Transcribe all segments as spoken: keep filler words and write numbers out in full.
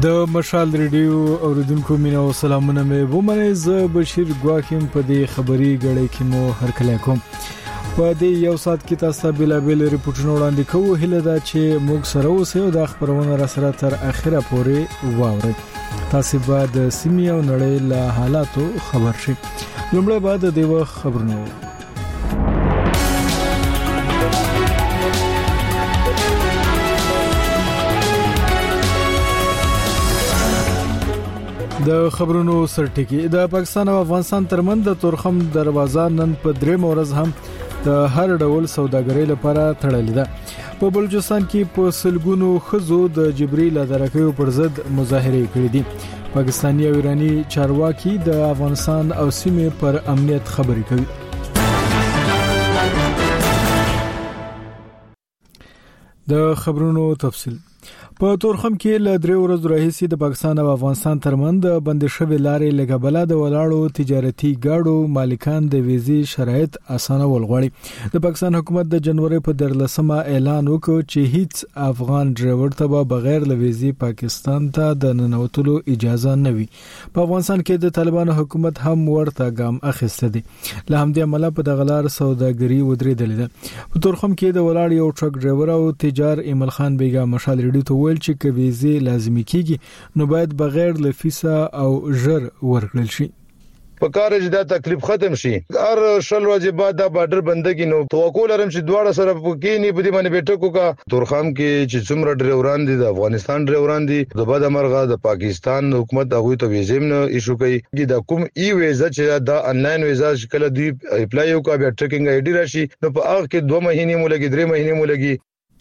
د مشال ریډیو اوریدونکو مینه او سلامونه مې ومنه. زه بشیر ګواکیم په دې خبري غړې کې مو هرکلی کوم. په دې یو سات کې تاسو بلا بل ریپورتونه وړاندې کوو. هله دا چې موږ سره اوسئ او د خبرونه را سره تر اخره پورې واورئ. تاسو به د سیمې او نړۍ له حالاتو خبر شئ. لومړی بعد د دې خبرونو د خبرونو سرټکی. د پاکستان او افغانستان ترمنځ د تورخم دروازه نن په درې ورځ هم د هر ډول سوداګرۍ لپاره تړلې ده. په بلوچستان کې په سلګونو خزو د جبري لادرکیو پر ضد مظاهره کړې دي. پاکستاني او ایرانی چارواکي د افغانستان او سیمې پر امنیت خبرې کوي. د خبرونو تفصیل. په تورخم کې ل درې ورځې راهیسې د پاکستان او افغانستان ترمنځ د بند شوی لارې لګبله د ولاړو تجارتي ګاډو مالکان د ویزې شرایط اسانول غواړي. د پاکستان حکومت د جنوري په درلسمه اعلان وکړ چې هیڅ افغان ډرایور ته به بغیر ل ویزې پاکستان ته د ننوتلو اجازه نه وي. په افغانستان کې د طالبانو حکومت هم ورته ګام اخیسته دي. له همدې عمله په دغلار سوداګري ودرېدلې ده. په تورخم کې د ولاړ یو ټرک ډرایور او تجار ایمل خان بیګا مشال ریډیو ول چې کویزه لازمي کیږي نو باید بغیر ل فیسا او ژر ورکړل شي. په کار چې دا تکلیف ختم شي. هر شل ورځې بعد دا بارډر بندګي نو توقع لرم چې دواړه سره پکې نه بده باندې بیٹکو کا تورخم کې چې څومره ډرایوران دي د افغانستان ډرایوران دي د بعد مرغه د پاکستان حکومت هغه ته ویزې نه ایشو کوي. دا کوم ای ویزا چې دا انلاین ویزا شکل دی اپلای وکړه بیا ټریکینګ آی ډی راشي نو په هغه کې دوه مهینې مو لګي درې مهینې مو لګي.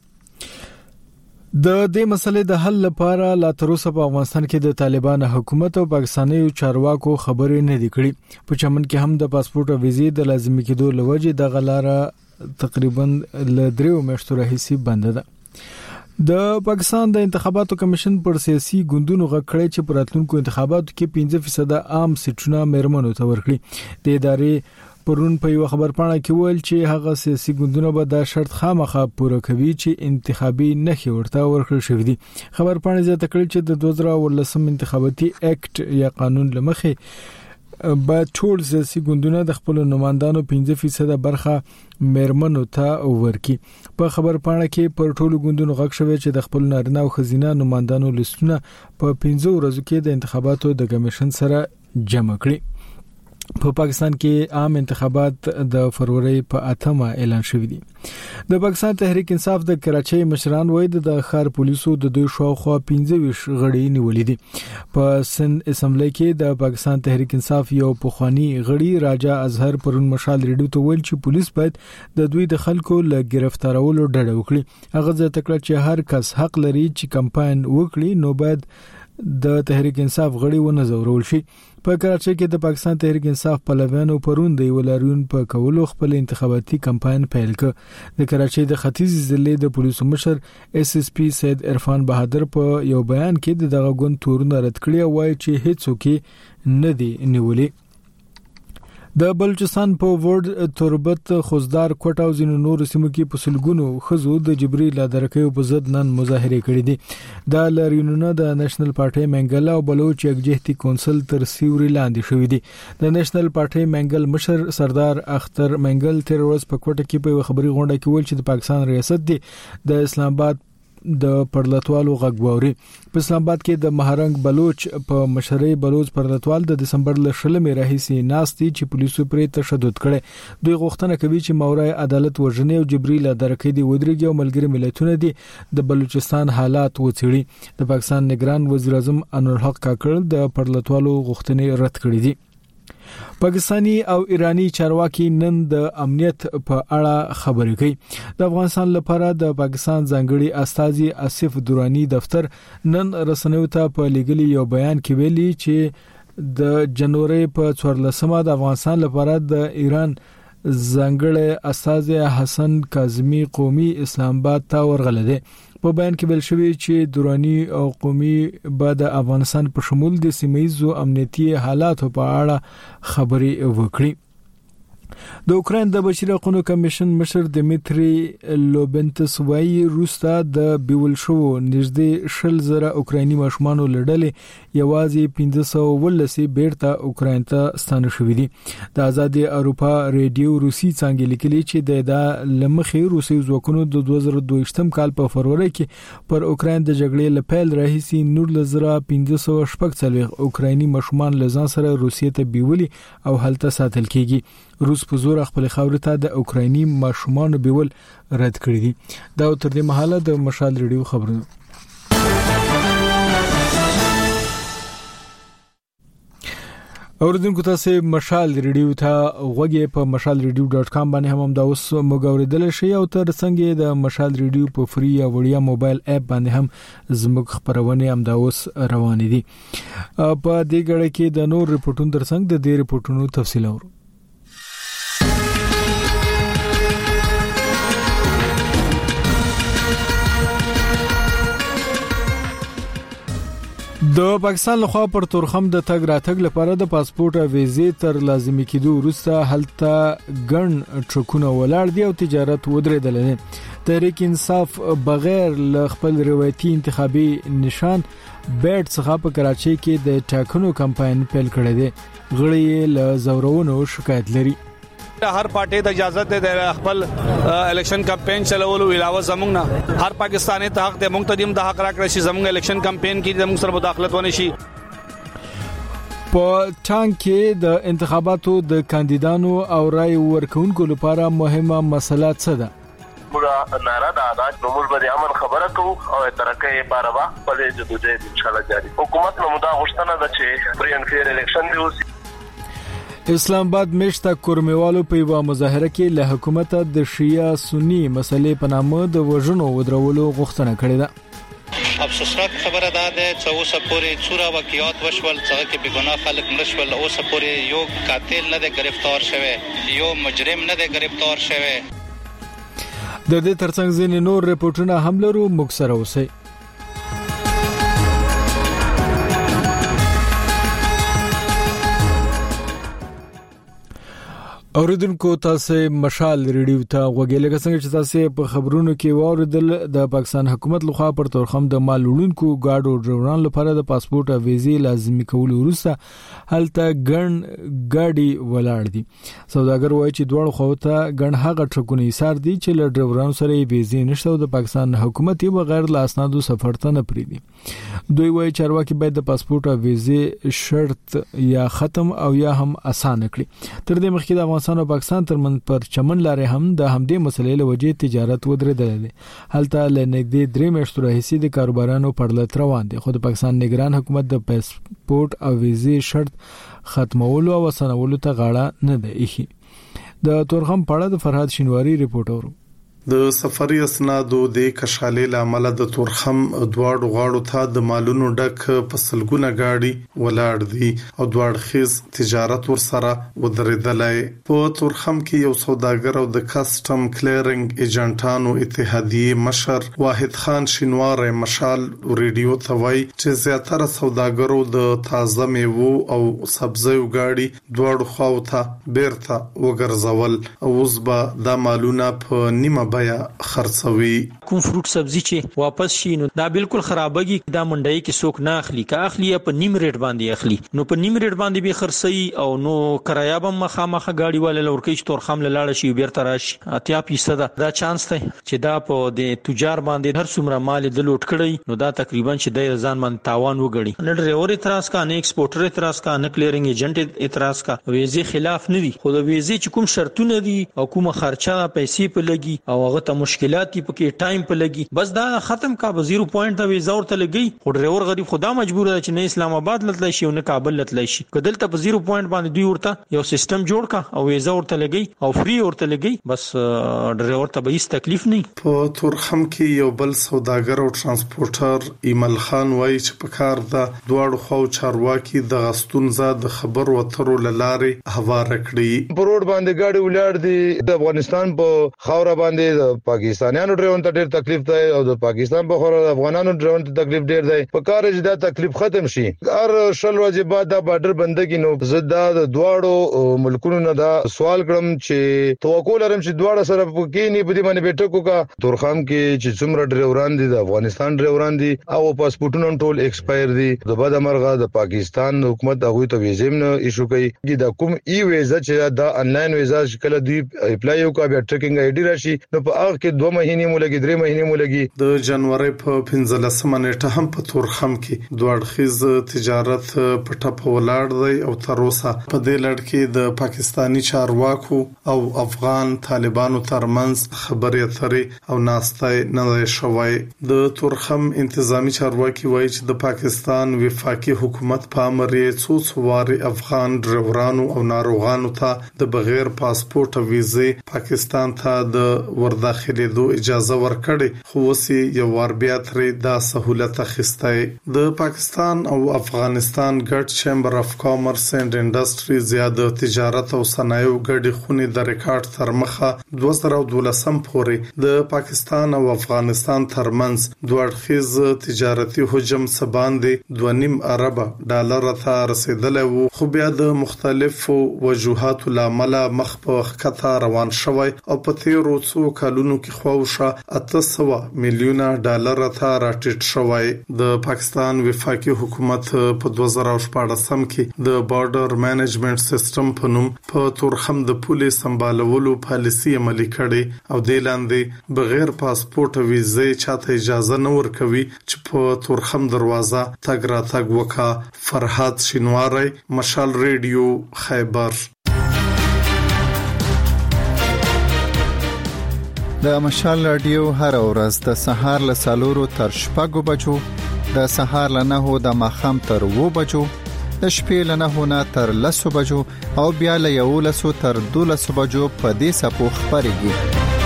د دې مسلې د حل لپاره لا تر اوسه په افغانستان کې د طالبان حکومت او پاکستاني چارواکو خبرې نه دي کړې. په چمن کې هم د پاسپورت او ویزې د لازمي کېدو لوجه د غلاره تقریبا ل درې میاشتو راهیسې بند ده. د پاکستان د انتخاباتو کمیشن پر سیاسي ګوندونو غکړې چې پر راتلونکو انتخاباتو کې پنځه فیصد عام سیټونه مېرمنو ته ورکړي. د ادارې پرون په یو خبر پاڼه کې ویل چې هغه سیاسي ګوندونه به دا شرط خامخا پوره کوي چې انتخابي نخې ورته ورکړل شوې دي. خبر پاڼه زیاته کړې چې د دوه زره ولسم انتخاباتي اکټ یا قانون لمخې با ټول سیاسي ګوندونه د خپل نمائندانو پنځه فیصد برخه مېرمنو ته ورکړي. په خبر پاڼه کې پر ټولو ګوندونو غږ شوی چې د خپل نارینه او خزینه نمائندانو لیستونه په پنځه ورځو کې د انتخاباتو د کمیشن سره جمع کړي. په پاکستان کې عام انتخابات د فروری په اتمه اعلان شوې دي. د پاکستان تحریک انصاف د کراچۍ مشران وایي د ښار پولیسو د دوی شاوخوا پنځه ویشت غړي نیولې دي. په سند اسمبلی کې د پاکستان تحریک انصاف یو پخوانی غړي راجا اظهر پرون مشال ریډیو ته ویل چې پولیس باید د دوی د خلکو له گرفتارولو ډډه وکړي. هغه ځکه چې هر کس حق لري چې کمپاین وکړي نو باید د تحریک انصاف غړي ونه زورول شي. په کراچۍ کې د پاکستان تحریک انصاف پلویانو پرون د ولاریون په کولو خپل انتخاباتي کمپاین پیل کړ. د کراچۍ د ختیځ ضلع د پولیسو مشر اس اس پی سید عرفان بهادر په یو بیان کې دغه ګوند تورونه رد کړی او وایي چې هیڅوک نه دی نیولې. د بلوچستان په ورډ تربت خوزدار کوټ او ځینو نور سیمو کې په سلګونو خزو د جبري لادرکیو په ضد نن مظاهره کړې دي. د لریونونو د نېشنل پارټي منګل او بلوچ یکجهتي کونسل تر سیوري لاندې شوې دي. د نېشنل پارټي منګل مشر سردار اختر منګل تر ورځ په کوټه کې په خبري غونډه کې ویل چې د پاکستان ریاست دی د اسلام آباد د پرلطوالو غږوري. په اسلام آباد کې د مهرنګ بلوچ په مشرۍ بلوچ پرلطوال د دسمبر ل شلمې راهیسې ناستي چې پولیسو پرې تشدد کړي. دوی غوښتنه کوي چې مورای عدالت وژنې او جبري لادرکې دی ودرېږي او ملګری ملتونه دي د بلوچستان حالات وڅېړي. د پاکستان نگران وزیر اعظم انور الحق کاکړ د پرلطوالو غوښتنې رد کړې دي. پاکستانی او ایرانی چارواکي نن د امنیت په اړه خبرې کوي. د افغانستان لپاره د پاکستان ځانګړي استازي آصف درانی دفتر نن رسنیو ته په لګلي یو بیان کې ویلي چې د جنوري په څوارلسمه د افغانستان لپاره د ایران ځانګړي استازي حسن کاظمی قومي اسلام آباد ته ورغله دي. په بیان کې ویل شوی چې درانی او قومي بعد افغانستان په شمول د سیمایي امنیتي حالات په اړه خبرې وکړي. د اوکراین د بشري حقوقو کمیشن مشر دمیتری لوبنتس وایي روستا د بیول شو نږدې شل زره اوکرایني ماشومان لړلې یوازې پنځه سوه ولسی بیرته اوکراین ته ستانه شوې دي د آزادي اروپا ریډیو روسي څنګه لیکلي چې د لمخې روسي ځواکونو د دوه زره دوه ویشتم کال په فروری کې پر اوکراین د جګړې لپیل راهیسي نور لزره پنځه سوه شپږ څلوېښت اوکرایني ماشومان لزان سره روسیې ته بیولي او هلته ساتل کیږي روس په زور خپل خاورې ته د اوکرایني ماشومان بیول رد کړی دي دا تر دې مهاله د مشال ریډیو خبرونه اوردونکو تاسو مشال ریډیو ته غوږی په مشال ریډیو ډاټ کام باندې هم دا اوس موږ شي او تر څنګه د مشال ریډیو په فری یا وړیا موبایل اپ باندې هم زموږ خبرونه هم دا اوس روان دي په دې غړې کې د نور ریپورتونو ترڅنګ د دې ریپورتونو تفصیل اورو د پاکستان لخوا پر تورخم د تګ راتګ لپاره د پاسپورت او ویزې تر لازمي کېدو وروسته هلته ګڼ ټرکونه ولاړ دي او تجارت ودرېدل دي تحریک انصاف بغیر ل خپل روایتي انتخابي نشان بیٹ څخه په کراچۍ کې د ټاکنو کمپاین پیل کړی دی غړي له زورونو شکایت لري هر پارټي د اجازه ده د خپل الیکشن کمپاین چلولو علاوه زمونږ نه هر پاکستاني ته حق د مقتدیم د حق راکړي شي زمونږ الیکشن کمپاین کې زموږ سره مداخلت ونی شي په ټانک کې د انتخاباتو د کاندیدانو او رای ورکونکو لپاره مهمه مسله څه ده موږ ناره دا د نومول بری امن خبره کوو او ترکه باروا په دې جدوجہد ان شاء الله جاری حکومت نو مدا غوښتنه ده چې فری اینڈ فیر الیکشن دی وسی اسلام آباد میشته کورمیوالو په یو مظاهره کې له حکومت د شیعه سنی مسلې په نامه د وژنو ودرولو غوښتنه کړې ده افسوسناک خبره ده چې اوس پورې څوره واقعیات وشول چې کې بګناه خلک مړشول اوس پورې یو قاتل نه دی گرفتار شوی یو مجرم نه دی گرفتار شوی د دې ترڅنګ ځینې نور ریپورتونه هم لرو موږ سره اوسئ اوریدونکو تاسو مشال ریډیو ته غوږی لکه څنګه چې تاسو په خبرونو کې واوریدل د پاکستان حکومت لخوا پر تورخم د مال وړونکو گاډو ډرایورانو لپاره د پاسپورت او ویزې لازمي کول وروسته هلته ګڼ ګاډي ولاړ دي سوداګر وایي چې دوه خوته ګڼ هغه ټرکونه ایثار دي چې له ډرایورانو سره ویزې نشته او د پاکستان حکومت یې بغیر له اسنادو سفر ته نه پریږدي دوی وایي چارواکي باید د پاسپورت او ویزې شرط یا ختم او یا هم اسانه کړي تر دې مخکې د افغانستان او پاکستان ترمن پر چمن لارې هم د همدې مسلې له وجې تجارت ودرېدل دي هلته لنګدې درې میاشتې راهیسې د کاروبارانو پرلط روان دي خو د پاکستان نگران حکومت د پاسپورت او ویزې شرط ختمولو او سنولو ته غاړه نه دی ایښی د تورخم پړه د فرهاد شینواری ریپورت اورو د سفري اسنادو د کشالې لامل د تورخم دواړو غاړو ته د مالونو ډک پسلګونه گاډي ولاړ دي او دواړ خیز تجارت ورسره ودرېدلای په تورخم کې یو سوداګر او د کسټم کلیرینګ ایجنټانو اتحادیه مشر واحد خان شینوار مشال ریډیو ته وایي چې زیاتره سوداګرو د تازه میوه او سبزیو گاډي دواړو خواو ته بیرته وګرځول او اوس به د مالونه په نیمه بیا خرڅوي کوم فروټ سبزی چې واپس شي نو دا بالکل خرابېږي دا منډای کې څوک نه اخلي کا اخلي په نیم ریټ باندې اخلي نو په نیم ریټ باندې به خرڅي او نو کرایه به مخامخه گاډي والے لورکې چې تورخم لاله شي بیرته راشي اتیا فیصد دا چانس ته چې دا په د تجار باندې هر څومره مال د لوټ کړي نو دا تقریبا چې د ځان باندې تاوان وګړي نه ډرایور اعتراض کا نه ایکسپورټر اعتراض کا نه کلیرینګ ایجنټ اعتراض کا ویزه خلاف نه دي خو د ویزه چې کوم شرطونه دي او کومه خرچه پیسې په لګي او هغه ته مشکلات دي پکې ټایم په لګي بس دا ختم کا به زیرو پوینټ ته ویزا ورته لګي خو ډرایور غریب خدا مجبور دی چې نه اسلام آباد لتلای شي او نه کابل لتلای شي کدلته په زیرو پوینټ باندې دوی ورته یو سیستم جوړ کا او ویزا ورته لګي او فری ورته لګي بس ډرایور ته به هیڅ تکلیف نه په تورخم کې یو بل سوداګر او ترانسپورټر ایمل خان وایي چې په کار د دواړو خو چارواکي د غستون زاد خبر وترو لاره هوار کړی په روډ باندې گاډي ولاړ دي د افغانستان په خاور باندې د پاکستانیانو ډرون ته ډیر تکلیف دی او د پاکستان په خور د افغانانو ډرون ته تکلیف ډیر دی په کار چې دا تکلیف ختم شي هر شل ورځې بعد دا بارډر بندګي نو زدا د دواړو ملکونو نه دا سوال کړم چې توقع لرم چې دواړه سره کې نه بده باندې بیٹکو کا تورخم کې چې څومره ډرایوران دي د افغانستان ډرایوران دي او پاسپورتونه ټول ایکسپایر دي د بعد مرغه د پاکستان حکومت هغه ته ویزې نه ایشو کوي چې د کوم ای ویزا چې دا انلاین ویزا شکل دی اپلای وکړه بیا ټریکینګ آی ډی راشي نو په هغه کې دوه مهینې مولګي درې مهینې مولګي د جنوري په پنځلسمه نیټه هم په تورخم کې دوه اړخیز تجارت په ټاپه ولاړ دی او تر اوسه په دې لړ کې د پاکستانی چارواکو او افغان طالبانو ترمنځ خبرې اترې او ناستای نه شوی د تورخم انتظامی چارواکي وایي چې د پاکستان وفاقي حکومت په امر یې څو څواري افغان ډرایورانو او ناروغانو ته د بغیر پاسپورت او ویزې پاکستان ته د ورداخلېدو اجازه ورکړې خو وسی یو ور بیا ترې دا سہولت اخیسته د پاکستان او افغانستان ګډ چیمبر اف کامرس اینڈ انډستری زیاده تجارت او صنایعو ګډي خونې د ریکارډ تر مخه دوه زره دولسم پورې د پاکستان او افغانستان ترمنځ دوه اړخیز تجارتي حجم سباندې دوه نیم ارب ډالر ته رسیدلی وو خو بیا د مختلفو وجوهاتو لامل مخ په خطا روان شوی او په تیرو څو کلونو کې خواوشه اته سوه میلیونه ډالر ته راټیټ شوی د پاکستان وفاقي حکومت په دوه زره شپږم کې د بارډر مینجمنت سیستم په نوم په تورخم د پولیس سمبالولو پالیسي عملي کړي او د لاندې بغیر پاسپورت او ویزې چاته اجازه نه ورکوي چې په تورخم دروازه تګ راتګ وکړي فرحات شینواری مشال ریډیو خیبر د مشال رادیو هر ورځ د سهار له سالورو تر شپږو بجو د سهار له نهو د ماخام تر وو بجو د شپې له نهو نه تر لسو بجو او بیا له یولسو تر دولسو بجو په دې سپو خبرېږي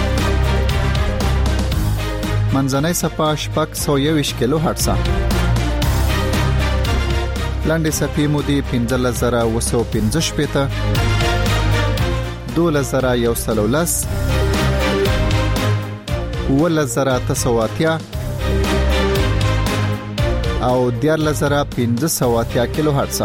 منځنۍ سپا شپږ سوه یوویشت کیلو هرتز لاندې سپې مودې پنځلس زره اوه سوه پنځه شپېته دولس زره یو سل او لس ولس زره اته سوه اتیا او دیارلس زره پنځه سوه اتیا کیلو هرتز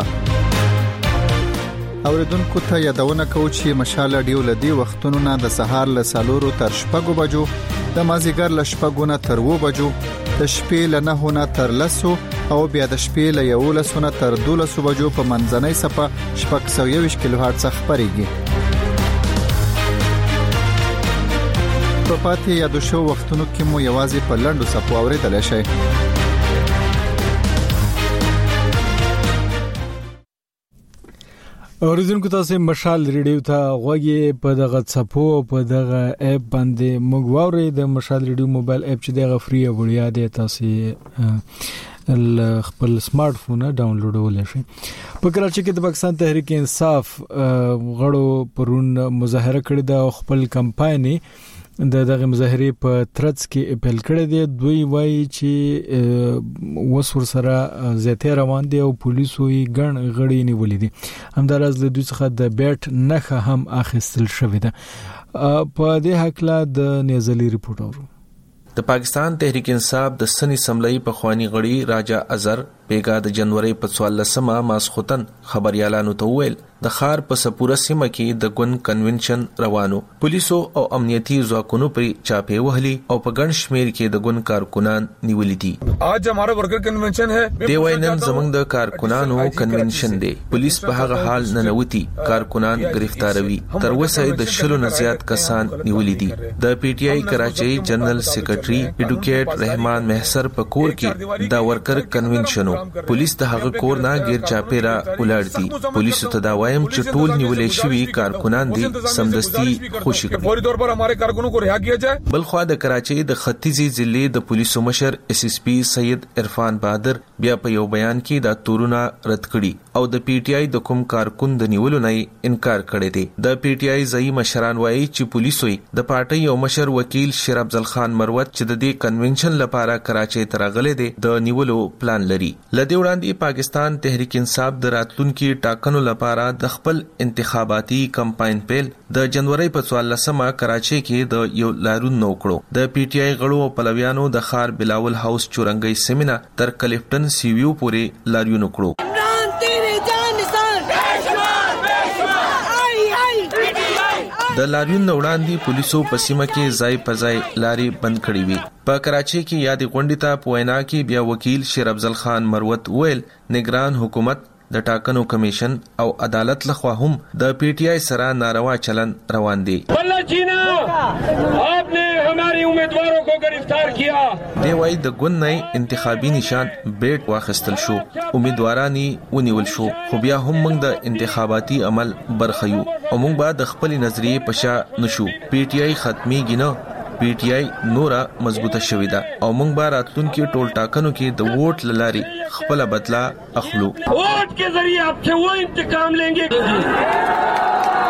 اوریدونکو ته یادونه کوو چې مشال رادیو له دې وختونو نه د سهار له سالورو تر شپږو بجو د مازیګر له شپږو نه تر اوو بجو د شپې له نهو نه تر لسو او بیا د شپې له یولسو نه تر دولسو بجو په منځنۍ سپه شپږ سوه یوویشت کیلو هرتز خبرېږي په پاتې یادو شو وختونو کې مو یوازې په لنډو سپو اورېدلی شئ اوریدونکو تاسو مشال ریډیو ته غوږی په دغه صفو په دغه اپ باندې موږ واوري د مشال ریډیو موبایل اپ چې دغه فری او وړیا دی تاسو خپل سمارټ فون ډاونلوډول شي په کراچۍ کې د پاکستان تحریک انصاف غړو پرون مظاهره کړې ده خپل کمپایني د دغه مظاهره په ترڅ کې اپیل کړی دی دوی وایي چې وسور سره زیاتې روان دي او پولیسو یې ګڼ غړي نیولې دي همدارس د دوی څخه د بیٹ نخه هم اخیستل شوې ده په دې حق لا د نيزلي ریپورت اورو د پاکستان تحریک انصاف د سنی سملای په خواني غړي راجا ازر بیګا د جنوري په څوارلسمه ماسختن خبريالانو ته ویل د خار په سپوره سیمه کې د ګون کنونشن روانو پولیسو او امنیتي ځواکونو پر چاپې وهلي او په ګڼ شمیر کې د ګون کارکونان نیولې دي आज हमारा worker convention है دی وینن زمنګ د کارکونانو کنونشن دی پولیس په هغه حال نه نوتی کارکونان گرفتاروي تر اوسه د شلو نه زیات کسان نیولې دي د پی ټ آی کراچۍ جنرال سیکریټري ایډوکیټ رحمان محسر په کور کې د ورکر کنونشنو پولیس د هغه کور نه غیر چاپیرا ولاړ دي پولیسو ته دا وایم چې ټول نیولې شوی کارکونان دي سمدستي خوشي کړي فوري طور پر ہمارے کارکنوں کو رہا کیا جائے بلخوا د کراچۍ د ختیځي ضلع د پولیسو مشر اس اس پی سید عرفان بہادر بیا په یو بیان کې دا تورونه رد کړي او د پی ټ آی د کوم کارکون د نیولو نه انکار کړی دی د پی ټ آی ځای مشران وایي چې پولیسو د پارټي او مشر وکیل شیر افضل خان مروت چې د دې کنونشن لپاره کراچۍ ته راغلي دي د نیولو پلان لري لدی وړاندې پاکستان تحریک انصاف د راتلونکو ټاکنو لپاره د خپل انتخاباتي کمپاین پیل د جنوري په څوارلسمه کراچۍ کې د یو لارون نو کړو. د پی ټی آی غړو او پلویانو د خار بلاول هاوس چورنګي سیمینه تر کلیفټن سیویو پورې لارون کړو. د لاریون وړاندې پولیسو په سیمه کې ځای په ځای لاري بند کړې وي. په کراچۍ کې یادې غونډې ته په وینا کې بیا وکیل شیر افضل خان مروت ویل نگران حکومت د ټاکنو کمیشن او عدالت لخوا هم د پی ټی آی سره ناروا چلن روان دي. आपने हमारी उम्मीदवारों को गिरफ्तार किया. دی وای د ګوند نه انتخابي نشان بیٹ واخستل شو، امیدوارانی ونیول شو، خو بیا هم موږ د انتخاباتي عمل برخیو او موږ به د خپل نظریه پشا نشو. پی ټی آی ختمي ګینه، پی ټی آی نورا مضبوطه شوې ده او موږ به راتلونکي ټول ټاکنو کې د ووټ لاري خپل بدلا اخلو. ووټ के जरिए आपसे वो इंतकाम लेंगे.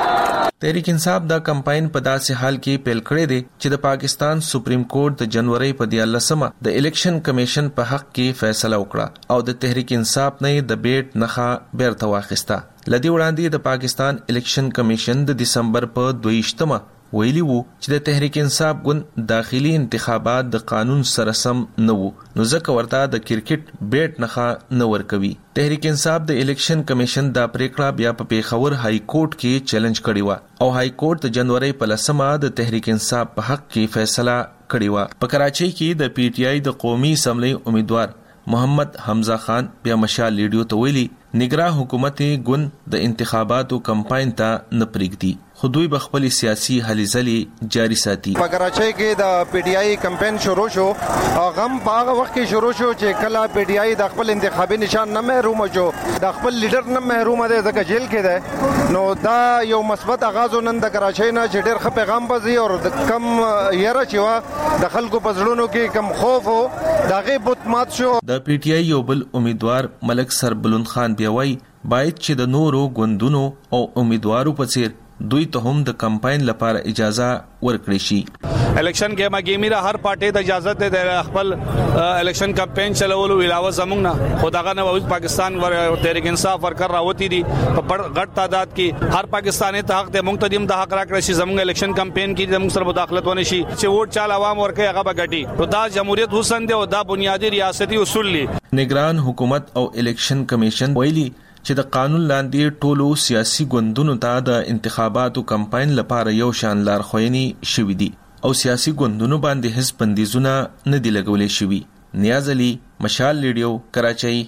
تحریک انصاف دا کمپاین په داسې حال کې پیل کړی دی چې د پاکستان سپریم کورټ د جنوري په دیارلسمه د الیکشن کمیشن په حق کې فیصله وکړه او د تحریک انصاف نه د بیٹ نخا بیرته واخیسته. لدی وړاندې د پاکستان الیکشن کمیشن د دسمبر په دویشتمه ویلی وو چې د تحریک انصاف ګوند داخلي انتخابات د قانون سره سم نه وو، نو ځکه ورته د کرکټ بیٹ نخا نه ورکوي. تحریک انصاف د الیکشن کمیشن دا پریکړه بیا په پیښور های کورټ کې چیلنج کړی و او های کورټ د جنوري په لسمه د تحریک انصاف په حق کې فیصله کړی و. په کراچۍ کې د پی ټی آی د قومي اسمبلی امیدوار محمد حمزه خان بیا مشال لیډیو ته ویلي نگران حکومت ګوند د انتخاباتو کمپاین ته نه پریږدي، خو دوی به خپل سیاسي هلې ځلې جاری ساتي. په کراچۍ کې د پی ټی آی کمپاین شروع شو او غم په هغه وخت کې شروع شو چې کله پی ټی آی د خپل انتخابي نشان نه محروم شو، د خپل لیډر نه محروم دی ځکه جیل کې دی. نو دا یو مثبت آغاز نن د کراچۍ نه چې ډېر ښه پیغام بځي او د کم یره چې وا د خلکو په زړونو کې کم خوف او دغه بوت مات شو. د پی ټی آی یو بل امیدوار ملک سربلند خان بیا وایي باید چې د نورو ګوندونو او امیدوارو په څیر دوی ته هم د کمپاین لپاره اجازه ورکړي شي. الیکشن کې مګیمی را هر پارټي ته اجازه ده د خپل الیکشن کمپاین چلولو علاوه زمونږ نه خداغه نه وځ پاکستان ور تحریک انصاف ورکر راوتی دي په غټ تعداد کې هر پاکستاني ته حق د منتدیم د حق راکړي شي زمونږ الیکشن کمپاین کې زموږ سره مداخلت ونه شي چې ووټ چال عوام ورکه هغه بغټي. نو دا جمهوریت حسن دی او دا بنیادی ریاستي اصول دي. نگران حکومت او الیکشن کمیشن ویلي چې د قانون لاندې ټولو سیاسي ګوندونو ته د انتخاباتو کمپاین لپاره یو شان لارښوونې شوې دي او سیاسي ګوندونو باندې هیڅ بندیزونه نه دي لګولې شوي. نیاز علي، مشال ریډیو، کراچۍ.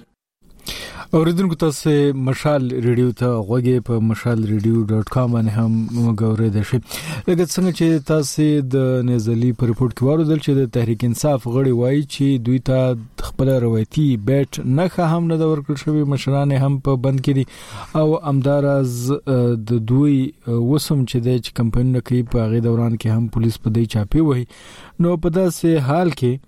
اوریدونکو تاسو مشال ریډیو ته غوږی په مشال ریډیو ډاٹ کام باندې هم وګورئ. د شي لکه څنګه چې تاسو د نزلی په ریپورت کې واردل چې د تحریک انصاف غړي وایي چې دوی ته خپل روایتي بیٹ نه هم نه ورکړل شوی، مشران هم په بند کړي او امدارز د دوی وسم چې د کمپاین کوي په غي دوران کې هم پولیس په دې چاپی وای. نو په داسې حال کې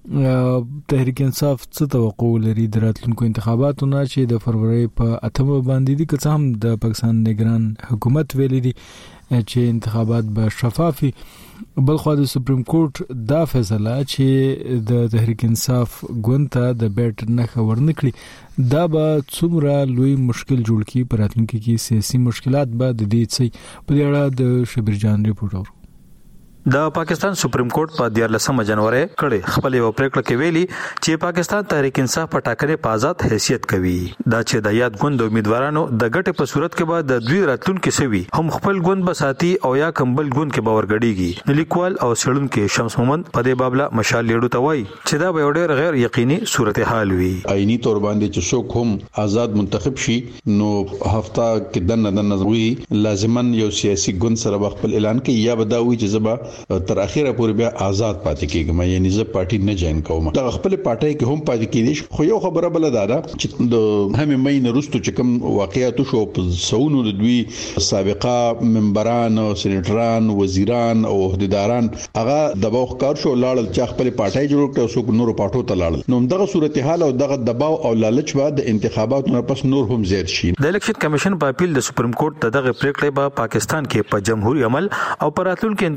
تحریک انصاف څه توقع لري د راتلونکو انتخاباتو نه چې د فروری په اتمه باندې دي، که هم د پاکستان نگران حکومت ویلي دي چې انتخابات به شفافي. بلخو د سپریم کورټ دا فیصله چې د تحریک انصاف ګوند ته د بیٹ نه خبر نکړي دا به څومره لوی مشکل جوړ کړي. په راتلونکو کې سیاسي مشکلات به د دې څخه په اړه د شبیر جان ریپورت اورو. د پاکستان سپریم کورټ په دیارلسمه جنوري کړي خپل یو پریکړه کې ویلي چې پاکستان تحریک انصاف په ټاکنې په آزاد حیثیت کوي. دا چې د یاد ګوند امیدوارانو د ګټې په صورت کې به د دوی راتلونکو سوي هم خپل ګوند بساتي او یا کمبل ګوند کې باور غړيږي. لیکوال او سړونکو شمس محمد په دې بابله مشال لیډو ته وایي چې دا به ډېر غیر یقیني صورتحال وي. آئینی تور باندې چې څوک هم آزاد منتخب شي نو هفته کې دنه دنه وي لازمن یو سیاسي ګوند سره خپل اعلان کوي یا بداوي چې زبا تر اخیره پورې بیا آزاد پاتې کیږم، یعنی زه پارټي نه جوائن کوم. دا خپل پارټي کې هم پاتې کیدی. خو یو خبره بل ده چې د هم مې نرستو چې کوم واقعیت شو په سونو د دوی سابقه ممبران او سېنیټران، وزیران او عہدیداران هغه دباو ښکار شو لاړل چې خپل پارټي جوړ کړ او څوک نور پټو ته لاړل. نو دغه صورتحال او دغه دباو او لالچ بعد د انتخاباتو نه پس نور هم زیات شي. د الیکشن کمیشن په اپیل د سپریم کورټ دغه پریکړه په پاکستان کې په جمهوریت عمل او پر راتلونکو انتخاباتو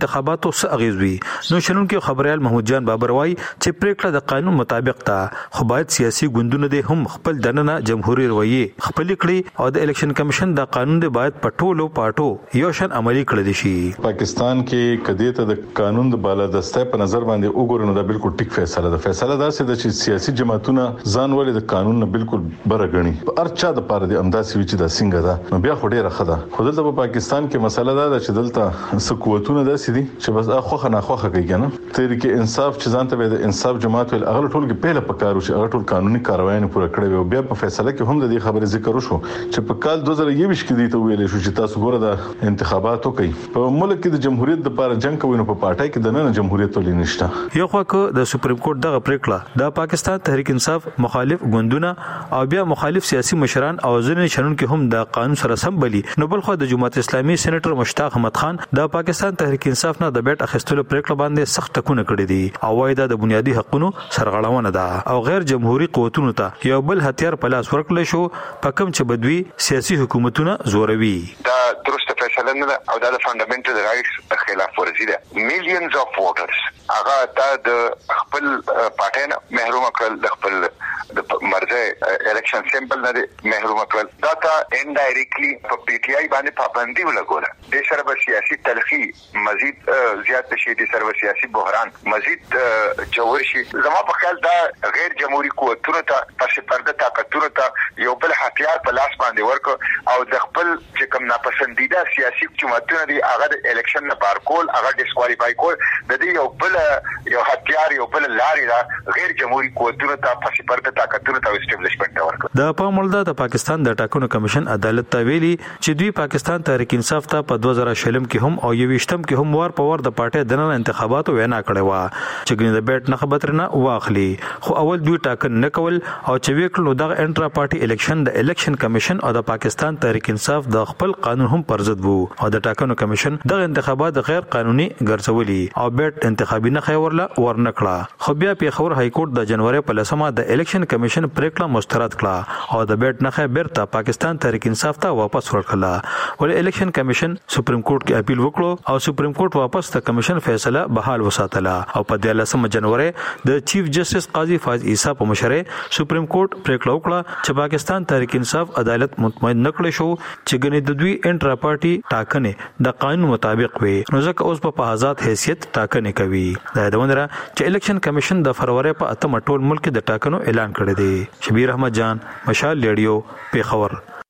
انتخاباتو څخه اغیز وي. نو شنونکو خبريال محمود جان بابر وایي چې پریکړه د قانون مطابق ده، خو باید سیاسي ګوندونه د هم خپل دننه جمهوریت رویه خپل کړي او د الیکشن کمیشن د قانون د باید پټولو پاټو یو شان عملی کړی شي. پاکستان کې کدی ته د قانون د بالادسته په نظر باندې وګورنو دا بالکل ټیک فیصله ده. فیصله دا چې د سیاسي جماعتونو ځان ولې د قانون نه بالکل برغني ارچا د پاره د امداسي وچ د څنګه ده نو بیا خو ډیره خده. خو دلته په پاکستان کې مسله دا ده چې دلته سکوتونه داسې دي چې بس اخوخه نه خوخه کوي کنه. تحریک انصاف چې ځان ته د انصاف جماعت ول اغل ټول کې پهله پکارو چې اغل ټول قانوني کاروایی نه پوره کړی او بیا په فیصله کې هم د دې خبره ذکر وشو چې په کال دوه زره یویشت کې دی ته ویل شو چې تاسو ګوره د انتخاباتو کوي په ملک کې د جمهوریت د لپاره جنگ کوي نو په پارټای کې د نن جمهوریت ولې نشته. یو خو د سپریم کورټ دغه پریکړه د پاکستان تحریک انصاف مخالف ګوندونه او بیا مخالف سیاسي مشران او ځینې شنونکو هم د قانون سره سم بلی. نو بل خو د جماعت اسلامي سېنیټر مشتاق احمد خان د پاکستان تحریک انصاف نه د بیٹ اخیستلو پریکړه باندې سخت ټکونه کړې دي او وايي دا د بنیادی حقوقو سرغړونه ده او غیر جمهوریت قوتونو ته یو بل هتیار په لاس ورکړل شو په کوم چې بدوي سیاسي حکومتونه زوروي. دا درسته فیصله نه او دا د فندامنټل رائټس خلاف ورزي ده. میلیونز اف ووټرز هغه دا د خپل پارټي نه محروم کړل، د خپل د مرزه الیکشن سیمبل نه محروم کړل. دا ته انډایرکټلی په پی ټی آی باندې پابندي ولګوله. د سره به سیاسي تلخی مزید زیات شي، د سره به سیاسي بحران مزید جوړ شي. زما په خیال دا غیر جمهوریت قوتونو ته پس پرده طاقتونو ته یو بل هتیار په لاس باندې ورک او د خپل چې کوم ناپسندیده سیاسي حکومتونه دي هغه د الیکشن نه بار کول، هغه ډیسکوالیفای کول، د دې یو بل یو هتیار یو بل لاري دا غیر جمهوریت قوتونو ته پس پرده طاقتونو ته اسټابلیشمنت ورک. د پامولدا د پاکستان د ټاکنو کمیشن عدالت ته ویلي چې دوی پاکستان تحریک انصاف ته په دوه زره شلم کې هم او یويشتم کې هم وار په وار د پارټي د نن انتخاباتو وینا کړې و چې ګنې د بیٹ نه خبر نه واخلي. خو اول دوی ټاکن نه کول او چې وکړو د انټرا پارټي الیکشن د الیکشن کمیشن او د پاکستان تحریک انصاف د خپل قانون هم پر ضد وو او د ټاکنو کمیشن د انتخابات غیر قانوني ګرځولي او بیٹ انتخابي نه خورله ورنکړه. خو بیا پیښور های کورټ د جنوري په لسمه د الیکشن کمیشن پریکړه مسترد کړه او د بیٹ نه بیرته پاکستان تحریک انصاف ته واپس ورکړه. ول الیکشن کمیشن سپریم کورټ کې اپیل وکړو او سپریم کورټ واپس د کمیشن فیصله بحال وساتله او په دیارلسمه جنوري د چیف جسټس قاضي فاضل عیسی په مشرۍ سپریم کورټ پریکړه وکړه چې پاکستان تحریک انصاف عدالت مطمئن نکړي شو چې ګنې د دوی انټرا پارټي ټاکنې د قانون مطابق وي نو ځکه اوس په آزاد حیثیت ټاکنې کوي. دا د وندره چې الیکشن کمیشن د فروری په اتم ټول ملک د ټاکنو اعلان کړی دی. شبیر احمد جان، مشال ریډیو، پیښور.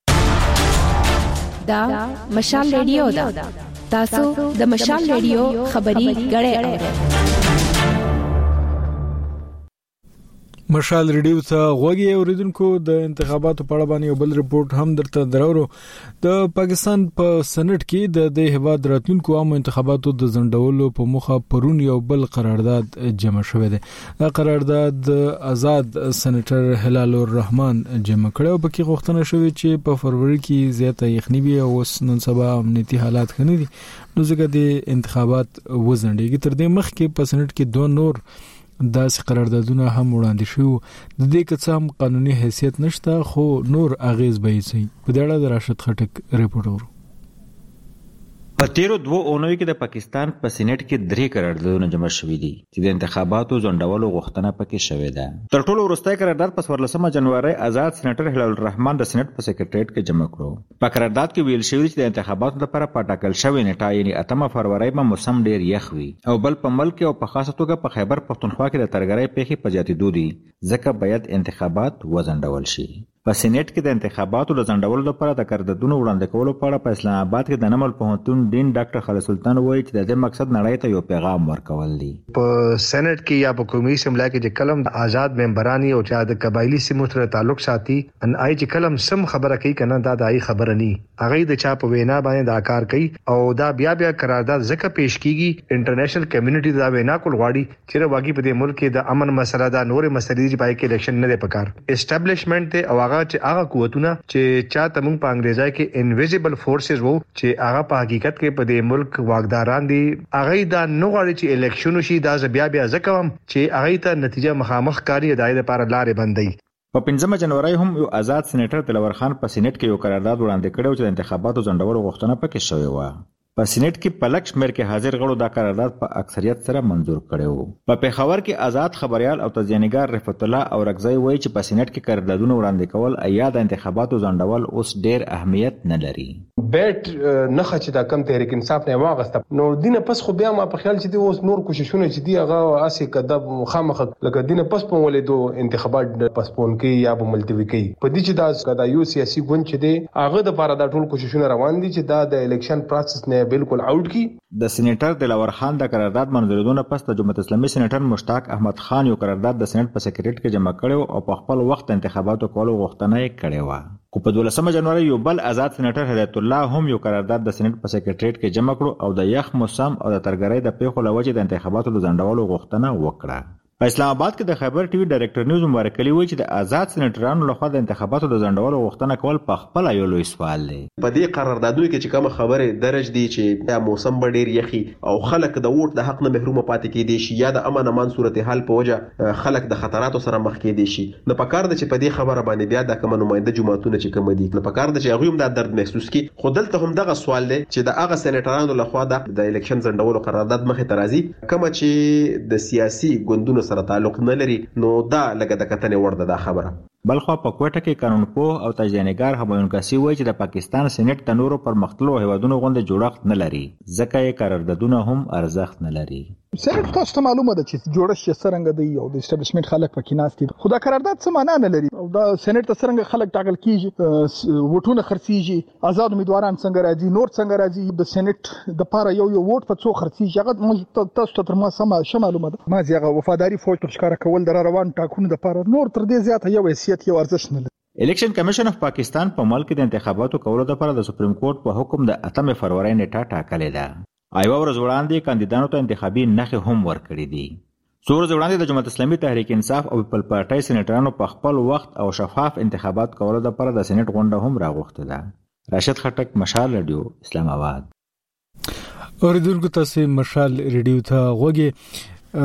دا مشال ریډیو دا تاسو د مشال ریډیو خبري غړې اورئ. مشال ریډیو ته غوږی اوریدونکو د انتخاباتو په اړه باندې یو بل رپورت هم درته درورو. د پاکستان په سنټ کې د د هیواد راتلونکو عام انتخاباتو د ځنډولو په مخه پرون یو بل قرارداد جمع شوی دی. دا قرارداد آزاد سېنیټر هلال الرحمن جمع کړو په کې غوښتنه شوې چې په فروری کې زیاته یخني وي او نن سبا امنیتي حالات خني دي نو ځکه د انتخابات وزندګي تر دې مخ کې په سنټ کې دوه نور داسې قراردادونه هم وړاندې شو. د دې کڅام قانوني حیثیت نشته خو نور اغیز به یې سي. په دې اړه د راشد خټک رپورټ ورو. په تیرو دوه اونیو کې د پاکستان په سېنات کې درې قراردادونه جمع شوي دي چې د انتخاباتو ځنډولو غوښتنه پکې شوې ده. تر ټولو وروستی قرارداد په څوارلسمه جنوري آزاد سېنیټر هلال الرحمن د سېنات په سکریټریټ کې جمع کړو. په قرارداد کې ویل شوی چې د انتخاباتو لپاره په ټاکل شوې نیټه یعنی اتمه فروری به موسم ډیر یخ وي او بل په ملک او په خاصه توګه په خیبر پښتونخوا کې د ترګرۍ پیښې په زیاتېدو دي ځکه باید انتخابات وځنډول شي. په سېنات کې د انتخاباتو د ځنډولو لپاره د قراردادونو وړاندې کولو په اړه په اسلام آباد کې د نمل پوهنتون دین ډاکټر خالد سلطان وایي چې د دې مقصد نړۍ ته یو پیغام ورکول دي. په سېنات کې یا په قومي اسمبلی کې چې کلم آزاد ممبرانی او چې د قبایلی سیمو سره تعلق ساتي ان آی چې کلم سم خبره کوي کنه دا د آی خبره نه هغه د چا په وینا باندې دا کار کوي او دا بیا بیا قرارداد ځکه پیش کیږي انټرنیشنل کمیونټي دا وینا کول غواړي چې واقعي په دې ملک کې د امن مسله دا نور مسلې چې پای کې الیکشن نه دی پکار اسټابلیشمنت ته او هغه چې هغه قوتونه چې چاته موږ په انګریزي کې انویزیبل فورسز وو چې هغه په حقیقت کې په دې ملک واقداران دي هغه دا نه غواړي چې الیکشن وشي دا بیا بیا ځکه چې هغه ته نتیجه مخامخ کاری د لپاره لارې بندي. په پنځمه جنوري هم یو آزاد سېنیټر دلور خان په سېنات کې یو قرارداد وړاندې کړو چې د انتخاباتو ځنډولو غوښتنه پکې شوې و. په سېنات کې په لک شمېر کې حاضر غړو دا قرارداد په اکثریت سره منزور کړی و. په پیښور کې آزاد خبريال او تزیانګار رفعت الله او رغزی وایي چې په سېنات کې قراردادونه وړاندې کول ایا د انتخاباتو ځنډول اوس ډېر اهمیت نه لري. بیٹ نه خچ دا کم تحریک انصاف نه واغسته نو دینه پس خو بیا ما په خیال چې دی اوس نور کوششونه چې دی هغه اسی کدب مخامخ لکه دینه پس په ولې انتخابات پسپون کې یا به ملتوي کوي په دې چې دا کدا یو سیاسي ګوند چې دی هغه د لپاره دا ټول کوششونه روان دي چې دا د الیکشن پروسس نه بالکل آوټ کی. د سېنیټر دلاور خان د قرارداد منظوریدونه پس د جمهوریت اسلامي سېنیټر مشتاق احمد خان یو قرارداد د سېنات په سکریټریټ کې جمع کړو او په خپل وخت انتخاباتو کولو غوښتنه یې کړې و. خو په دولسمه جنوري یو بل آزاد سېنیټر هدایت الله هم یو قرارداد د سېنات په سکریټریټ کې جمع کړو او د یخ موسم او د ترګرۍ د پیښو لوجې د انتخاباتو د ځنډولو غوښتنه وکړه. په اسلام آباد کې د خیبر ټي وي ډایرکټر نیوز مبارک علي وایي چې د آزاد سېنیټرانو لخوا د انتخاباتو د ځنډولو غوښتنه کول په خپل یو لوی سوال دی. په دې قراردادونو کې چې کوم خبره درج دي چې یا موسم به ډیر یخي او خلک د ووټ د حق نه محروم پاتې کېدي شي یا د امن امان صورتحال په وجه خلک د خطراتو سره مخ کېدي شي نو په کار د چې په دې خبره باندې بیا د کوم نماینده جماعتونه چې کوم دي نو په کار د چې هغه هم د درد محسوس کی خو دلته هم دغه سوال دی چې د هغه سېنیټرانو لخوا د الیکشن ځنډولو قرارداد مخې ته راځي کوم چې د سیاسي ګوندونو سره تعلق نه نو دا لکه د کتنې ورده دا خبره. بلخوا په کوټه کې قانونپوه او تجزیه‌نګار همایون کاسي وایي چې د پاکستان سېنات د نورو پرمختللو هیوادونو غوندې جوړښت نه لري ځکه یې قراردادونه هم ارزښت نه لري. سېنات تاسو ته معلومه ده چې جوړښت څنګه دی او د اسټابلیشمنت خلک پکې ناست دي خو دا قرارداد څه معنا نه لري او دا سېنات ته څنګه خلک ټاکل کیږي ووټونه خرڅيږي آزاد امیدواران څنګه راځي نور څنګه راځي د سېنات د پاره یو یو ووټ په څو خرڅيږي هغه تاسو ته تر ما سم معلومه ده ما زیغه وفاداری فوج تر ښکارا کول در روان ټاکونه د پاره نور تر دې زیاته یو حیثیت یو ارزښت نه لري. الیکشن کمیشن اف پاکستان په ملک د انتخاباتو کولو لپاره د سپریم کورټ په حکم د اتمه فروری نیټه ټاکلې ده. ایوا ورځ وړاندې کاندیدانو ته انتخابي نښې هم ورکړې دي. څو ورځې وړاندې د جمهوریت اسلامي تحریک انصاف او پیپل پارټي سېنیټرانو په خپل وخت او شفاف انتخابات کولو لپاره د سېنات غونډه هم راغوښته ده. راشد خټک، مشال رادیو، اسلام آباد. اوریدونکو تاسو مشال رادیو ته غوږی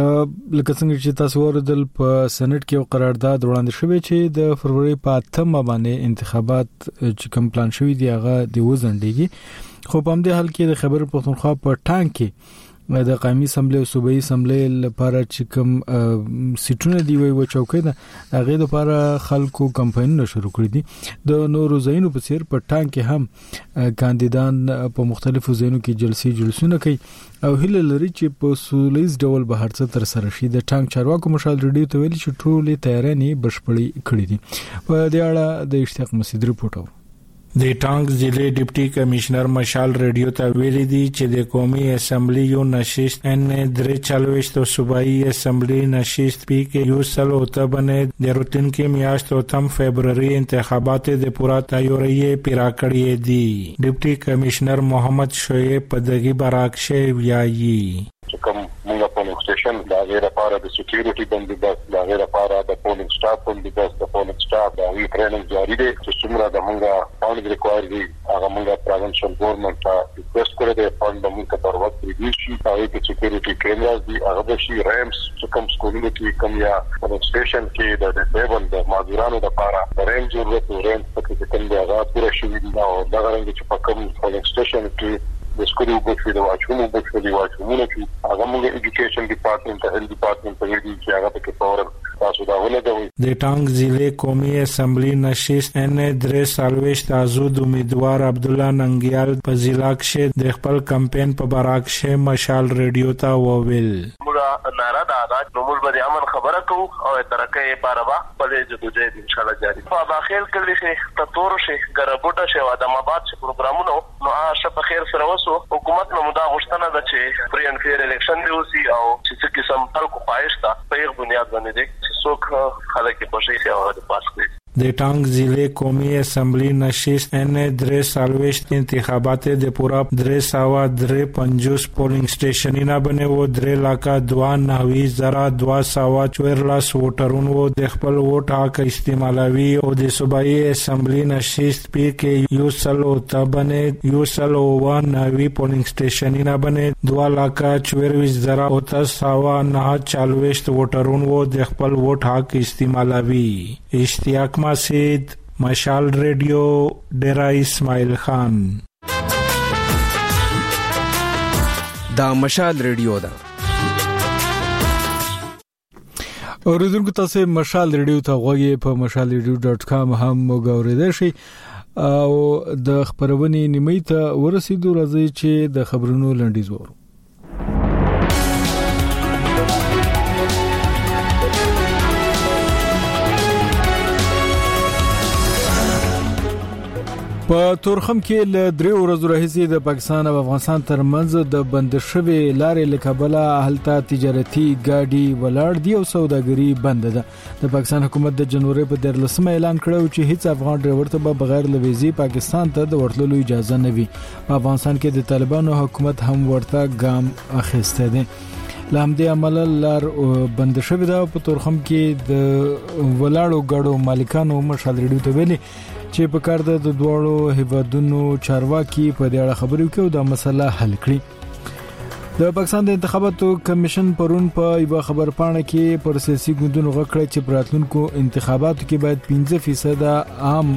لکه څنګه چې تاسو ورته په سېنات کې یو قرارداد وړاندې شوی چې د فروری په اتمه باندې انتخابات چې کوم پلان شوی دی هغه د وزندګي خو په همدې حال کې د خیبر پښتونخوا په ټانک کې د قومي اسمبلی او صوبایي اسمبلی لپاره چې کوم سیټونه دی وي و چوکۍ ده هغه لپاره خلکو کمپاینونه شروع کړی دي. د نورو ځایونو په څیر په ټانک کې هم کاندیدان په مختلفو ځایونو کې جلسې جلسونه کوي او هله لري چې په سولیز ډول به هرڅه تر سره شي. د ټانک چارواکو مشال رډیو ته ویلي چې ټولې تیارانې بشپړې کړې دي. په دې اړه د اشتیاق مسعود رپورټ اور د ټانک ضلع ډیپټي کمشنر مشال رادیو ته ویلي دي چې د قومي اسمبلی یو نشست ان درې چالويشت او صوبایي اسمبلی نشست پی کې یو سل او تبنه د روتین کې میاشت او تم فبرवरी انتخابات د پورا تیاری پیرا کړی دي. ډیپټي کمشنر محمد شعیب پدغي براکشه ویایي کوم موږ پولینګ سټیشن دا غیر لپاره د سکیورټي بندوبست دا غیر لپاره د پولینګ سټاف بندوبست د پولینګ سټاف دا وی ټریننګ جاری دی چې څومره د موږ فاند ریکوایر دي هغه موږ پروینشل ګورنمنت ته ریکوست کړی دی فاند موږ ته پر وخت ریډیو شي او د سکیورټي کیمراز دي هغه به شي ریمز چې کوم سکولونو کې کوم یا پولینګ سټیشن کې د ډیسیبل د ماجورانو لپاره ریم ضرورت ریم پکې کوم دی هغه پوره شي او دا غواړي چې په کوم پولینګ سټیشن کې د سکولو بوښو د واچونو بوښو دی واچونه چې هغه موږ ایجوکیشن ډپارټمنټ ته هیلث ډپارټمنټ ته دی چې هغه په فورا تاسو دا ولګوي. د ټانک ضلع قومي اسمبلی نشست ان درې سالويشت آزاد امیدوار عبد الله ننګیال په ضلع کې د خپل کمپاین په براکشه مشال رادیو ته وویل موږ ناره دا د نومول بری امن خبره کوو او ترکه پاروا په دې جدوجہد ان شاء الله جاری په داخل کې لخي تطور شي ګربوټه شي ادم آباد شي پروګرامونو نو آشه په خیر سره وسو حکومت نو مدا غشتنه د چې فری ان فیر الیکشن دی اوسي او چې قسم خلکو پایښت په یو بنیاد باندې دي څوک خلک په شي او د پاس کوي. د ټانک ضلع قومي اسمبلی نشست ان درې سالويشت انتخابات د پورا درې سوا درې پنځوس پولینګ سټیشنونه بنه و درې لاکه دوا نوي زرا دوا سوا چورلاس ووټرونو د خپل ووټ حق استعمالوي او د صوبایي اسمبلی نشست پی کې یو سل او تبنه یو سل او نوي پولینګ سټیشنونه بنه دوا لاکه چورلاس زرا او تاسو سوا نه چالويشت ووټرونو د خپل ووټ حق استعمالوي. اشتیاق مسعود، مشال رادیو، ډیرا اسماعیل خان. دا مشال ریډیو ده. اوریدونکو تاسو مشال ریډیو ته غوږی په مشال ریډیو ډاټ کام هم وګورئ شئ او د خبرونې نیمه ته ورسېدو. راځي چې د خبرونو لنډیز وورو. په تورخم کې ل درې ورځې راهیسې د پاکستان او افغانستان ترمنځ د بند شوی لارې لکبله هلته تجارتي ګاډي ولاړ دي او سوداګري بند ده. د پاکستان حکومت د جنوري په دیارلسمه اعلان کړو چې هیڅ افغان ډرایور ته به بغیر له ویزې پاکستان ته د ورتلو اجازه نه وي. په افغانستان کې د طالبانو حکومت هم ورته ګام اخیسته دي. لامدې عمل لار بند شوی ده. په تورخم کې د ولاړو ګاډو مالکانو مشال ریډیو ته ویلي چې په کار د دوړو هیوادونو چارواکي په دې اړه خبرې کوي او دا مسله حل کړي. د پاکستان د انتخاباتو کمیشن پرون په یو خبر پاڼه کې پر سیاسي ګوندونو غوښتل چې په راتلونکو انتخاباتو کې باید پنځه فیصد عام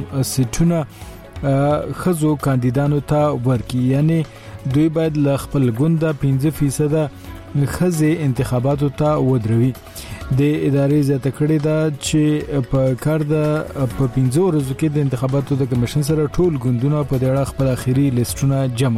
سیټونه خزو کاندیدانو ته ورکړي. یعنی دوی باید ل خپل ګوند پنځه فیصد خزه انتخاباتو ته ودروي. د ادارې زیاته کړې ده چې په کار د په پنځه ورځو کې د انتخاباتو د کمیشن سره ټول ګوندونه په دغه خپل اخیری لیستونه جمع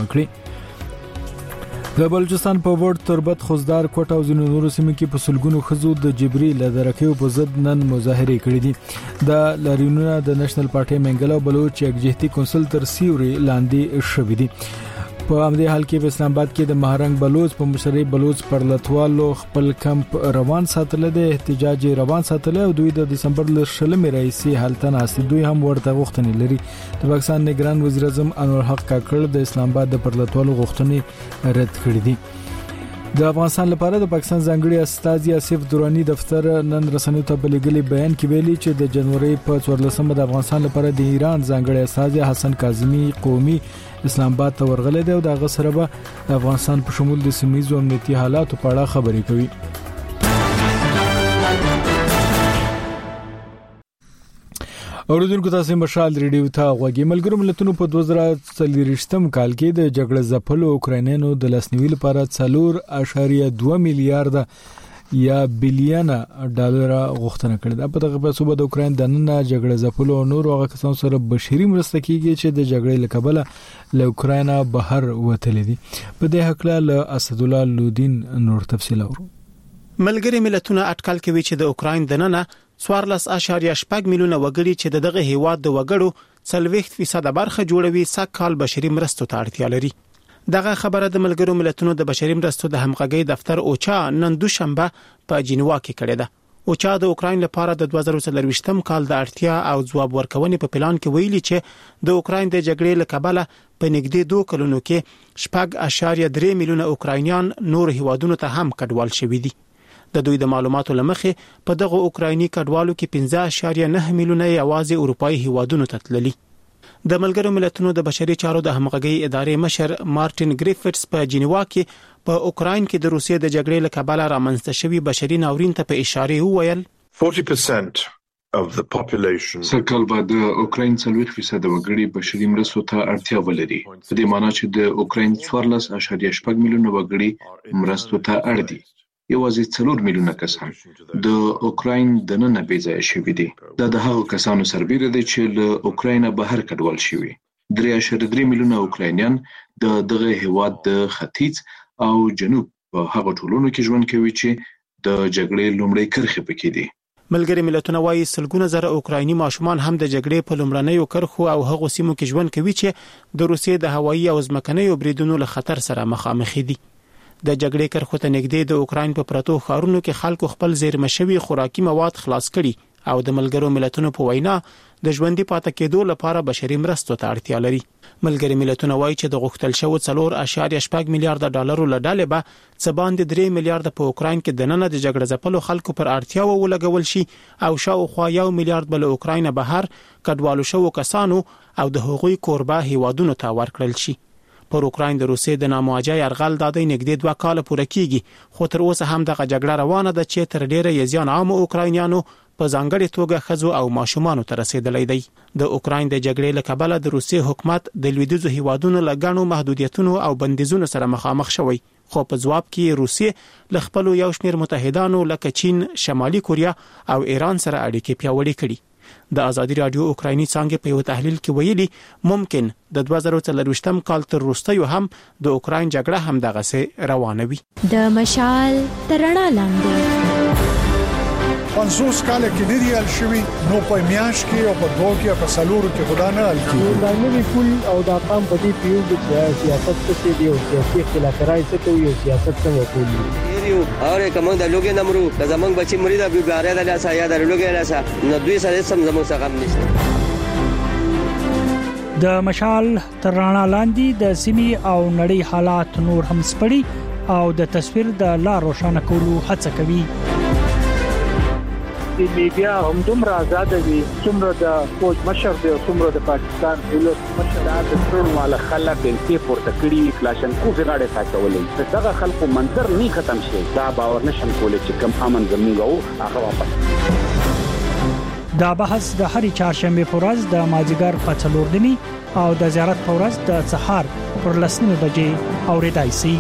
کړي. د بلوچستان په ورډ تربت خوزدار کوټه او ځینو نورو سیمو کې په سلګونو خزو د جبري لدرکې په ضد نن مظاهره کړې دي. د لاریونونو د نېشنل پارټي منګل او بلوچ یکجهتي کونسل تر سیوري لاندې شوې دي. په همدې حال کې په اسلام آباد کې د مهرنګ بلوچ په مشرۍ بلوچ پرلتوالو خپل کمپ روان ساتل دي. احتجاج روان ساتل او دوی د دسمبر ل شلمې رئیسي حالت نه دوی هم ورته غوښتنې لري. د پاکستان نگران وزیر اعظم انور حق کاکړ د اسلام آباد د پرلتوالو غوښتنې رد کړې دي. د افغانستان لپاره د پاکستان ځانګړي استازي اسف دورانی دفتر نن رسنیو ته بلګلي بیان کې ویلي چې د جنوري په څوارلسمه د افغانستان لپاره د ایران ځانګړي استازي حسن کاظمی قومي اسلام آباد ته ورغلي دی او د هغه سره به د افغانستان په شمول د سیمه‌یزو امنیتي حالاتو په اړه خبرې کوي. اوریدونکو تاسو مشال ریډیو ته غوږی. ملګرو ملتونو په دوه زره څلوېښتم کال کې د جګړې ځپلو اوکراینانو د لاسنیوي لپاره څلور اعشاریه دوه میلیارډ یا بلین ډالر غوښتنه کړې ده. په دغه پیسو به د اوکراین د نن جګړې ځپلو نور هغه کسانو سره بشري مرسته کیږي چې د جګړې لکبله له اوکراین بهر وتلي دي. په دې حق له اسد الله لودین نور تفصیل اورو. ملګری ملتونه اټکل کوي چې د اوکراین د نن څوارلس اعشاریه شپږ میلیونه وګړي چې دغه هیواد د وګړو څلوېښت فیصد برخه جوړوي سږکال بشري مرستو ته اړتیا لري. دغه خبره د ملګرو ملتونو د بشري مرستو د همغږي دفتر اوچا نن دوشنبه په جنیوا کې کړې ده. اوچا د اوکراین لپاره د دوه زره څلوېښتم کال د اړتیا او ځواب ورکونې په پلان کې ویلي چې د اوکراین د جګړې لکبله په نږدې دوه کلونو کې شپږ اعشاریه درې میلیونه اوکراینیان نور هیوادونو ته هم کډوال شوي دي. د دوی د معلوماتو لمخې په دغه اوکرایني کډوالو کې پنځه اعشاریه نه میلیونه یوازې اروپאי هیوادونو ته تللي. د ملګرو ملتونو د بشري چارو د همغږي ادارې مشر مارټین ګریفټس په جنیوا کې په اوکراین کې د روسیې د جګړې لکبله رامنځته شوی بشري ناورین ته په اشاره وویل forty percent of the population سرکل به د اوکراین څلوېښت فیصد وګړي بشري مرستو ته اړتیا ولري. په دې معنی چې د اوکراین څوارلس اعشاریه شپږ میلیونه وګړي مرستو ته اړ دي. یوازې څلور میلیونه کسان د اوکراین د نن بیځای شوي دي. دا د هغو کسانو سربېره دي چې له اوکراین بهر کډوال شوي. درې اعشاریه درې میلیونه اوکراینیان د دغه هیواد د ختیځ او جنوب په هغو ټولونو کې ژوند کوي چې د جګړې لومړۍ کرښې پکې دي. ملګری ملتونه وايي سلګونه زره اوکرایني ماشومان هم د جګړې په لومړنیو کرښو او هغو سیمو کې ژوند کوي چې د روسیې د هوایي او ځمکنیو بریدونو له خطر سره مخامخ دي. د جګړې کرښو ته نږدې د اوکراین په پرتو ښارونو کې خلکو خپل زیرمه شوي خوراکي مواد خلاص کړي او د ملګرو ملتونو په وینا د ژوندۍ پاتې کېدو لپاره بشري مرستو ته اړتیا لري. ملګری ملتونه وايي چې د غوښتل شوی څلور اعشاریه شپږ میلیارډ ډالرو له ډالې به څه باندې درې میلیارډ په اوکراین کې د نن د جګړې ځپلو خلکو پر اړتیا ولګول شي او شاوخوا یو میلیارډ بل اوکراین بهر کډوالو شوو کسانو او د هغوی کوربه هیوادونو ته ورکړل شي. پر اوکراین د روسیې د نامواجه يرغل د دې نږدې دوه کال پوره کیږي خو تر اوسه هم دغه جګړه روانه ده چې تر ډیره یزیان عام اوکراینیانو په ځانګړي توګه ښځو او ماشومانو ته رسیدلی دی. د اوکراین د جګړې له کبله د روسیې حکومت د لویدیځو هیوادونو له ګڼو محدودیتونو او بندیزونو سره مخامخ شوی، خو په ځواب کې روسیې له خپل یو شمېر متحدانو لکه چین، شمالي کوریا او ایران سره اړیکې پیاوړې کړي. د ازادي رادیو اوکرایني څانګې په یو تحلیل کې ویلي ممکن د دوه زره څلرویشتم کال تر وروستیو هم د اوکراین جګړه هم دغسې روانه وي. د مشال تر رڼا لاندې پنځوس کاله کې نه دی حل شوی، نو په میاش کې او په دوه کې په سلورو کې خدا نه حل کیږي. دا نوی کول او دا قام په دې پیو د سیاست څخه دی او سیاسي اختلافات څخه کوي او سیاست څخه کوي. یو اور کوم د لوګي نمرو د زمنګ بچی مرید ابي بارے د لاسه یا د لوګي لاسه نو دوی سره سم زمو څخه هم نشته. د مشال تر رڼا لاندې د سیمي او نړۍ حالات نور هم سپړي او د تصویر د لا روښانه کولو هڅه کوي. د میډیا هم دومره آزاد دي څومره د فوج مشر دی او څومره د پاکستان دولت مشر د ټول مال خلک د پورته کړي کلاشنکوف غاړه ساتولې. دغه خلکو منظر نه ختم شي، دا باور نشم کولای چې کوم امن زموږ او هغه واپس. دا بحث د هرې چهارشنبه په ورځ د مازیګر په څلور دني او د زیارت په ورځ د سهار پر لسنیمه بجې اوریدای شي.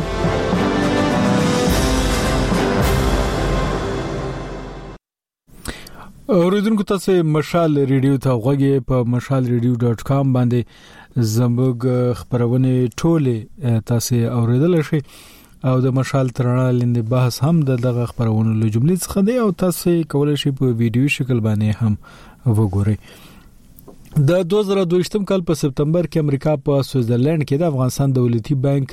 اوریدونکو تاسو مشال ریډیو ته غوږی په مشال ریډیو ډاټ کام باندې زموږ خبرونه ټوله تاسو اوریدل شئ او د مشال ترڼا لاندې بحث هم د دغه خبرونه له جملې څخه دی او تاسو کولای شئ په ویډیو شکل باندې هم وګورئ. د دوه زره دوه کال په سپتمبر کې امریکا په سویټزرلند کې د افغانستان دولتي بانک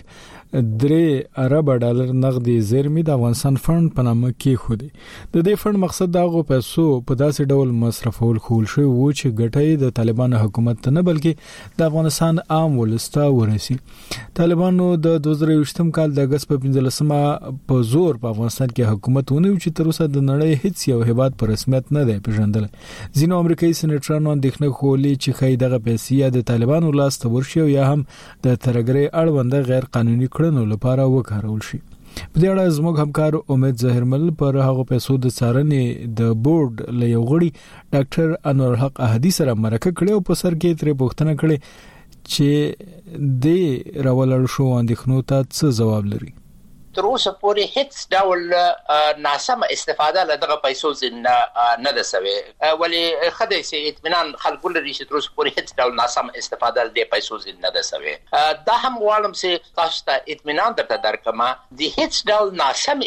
درې ارب ډالر نقدي زیرمې د افغانستان فند په نامه کې خو دی. د دې فند مقصد دا غو پیسو په داسې ډول مصرفول خول شو و چې ګټې د طالبان حکومت ته نه بلکې د افغانستان عام ولستا ورسي. طالبانو د دوه زره یو کال د اگست په پنځلسمه په زور په افغانستان کې حکومت ونیو چې تر اوسه د نړۍ هیڅ یو هیواد په رسمیت نه دی پیژندل. ځینو امریکایي سېنیټرانو اندېښنه کولې چې خای دغه پیسې یا د طالبانو لاس ته ورشي یا هم د ترګری اړوند غیر قانوني کړنو لپاره وکارول شي. په دې اړه زموږ همکار امید ظاهرمل پر هغه پیسو د څارنې د بورډ له یو غړي ډاکټر انور حق احدی سره مرکه کړې او په سر کې ترې پوښتنه کړې چې د راولل شو اندېښنو ته څه جواب لري. تر اوسه پورې هیڅ ډول ناسمه استفاده له دغه پیسو زنه نه ده سوي، ولی خدای سي اطمینان خلکو لري چې تر اوسه پورې هیڅ ډول ناسمه استفاده له پیسو زنه ده سوي. دا هم غواړم چې تاسو ته اطمینان درته درکم د هیڅ ډول ناسمه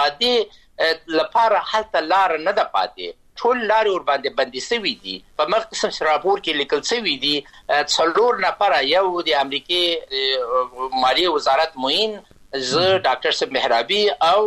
استفاده لپاره هلته لار نه ده پاتې. ټول لارې ور باندې بندي شوې دي. په مخکې راپور کې لیکل شوی دي څلور نفر، یو د امریکای مالیه وزارت معین، زه ډاکټر صاحب محرابي او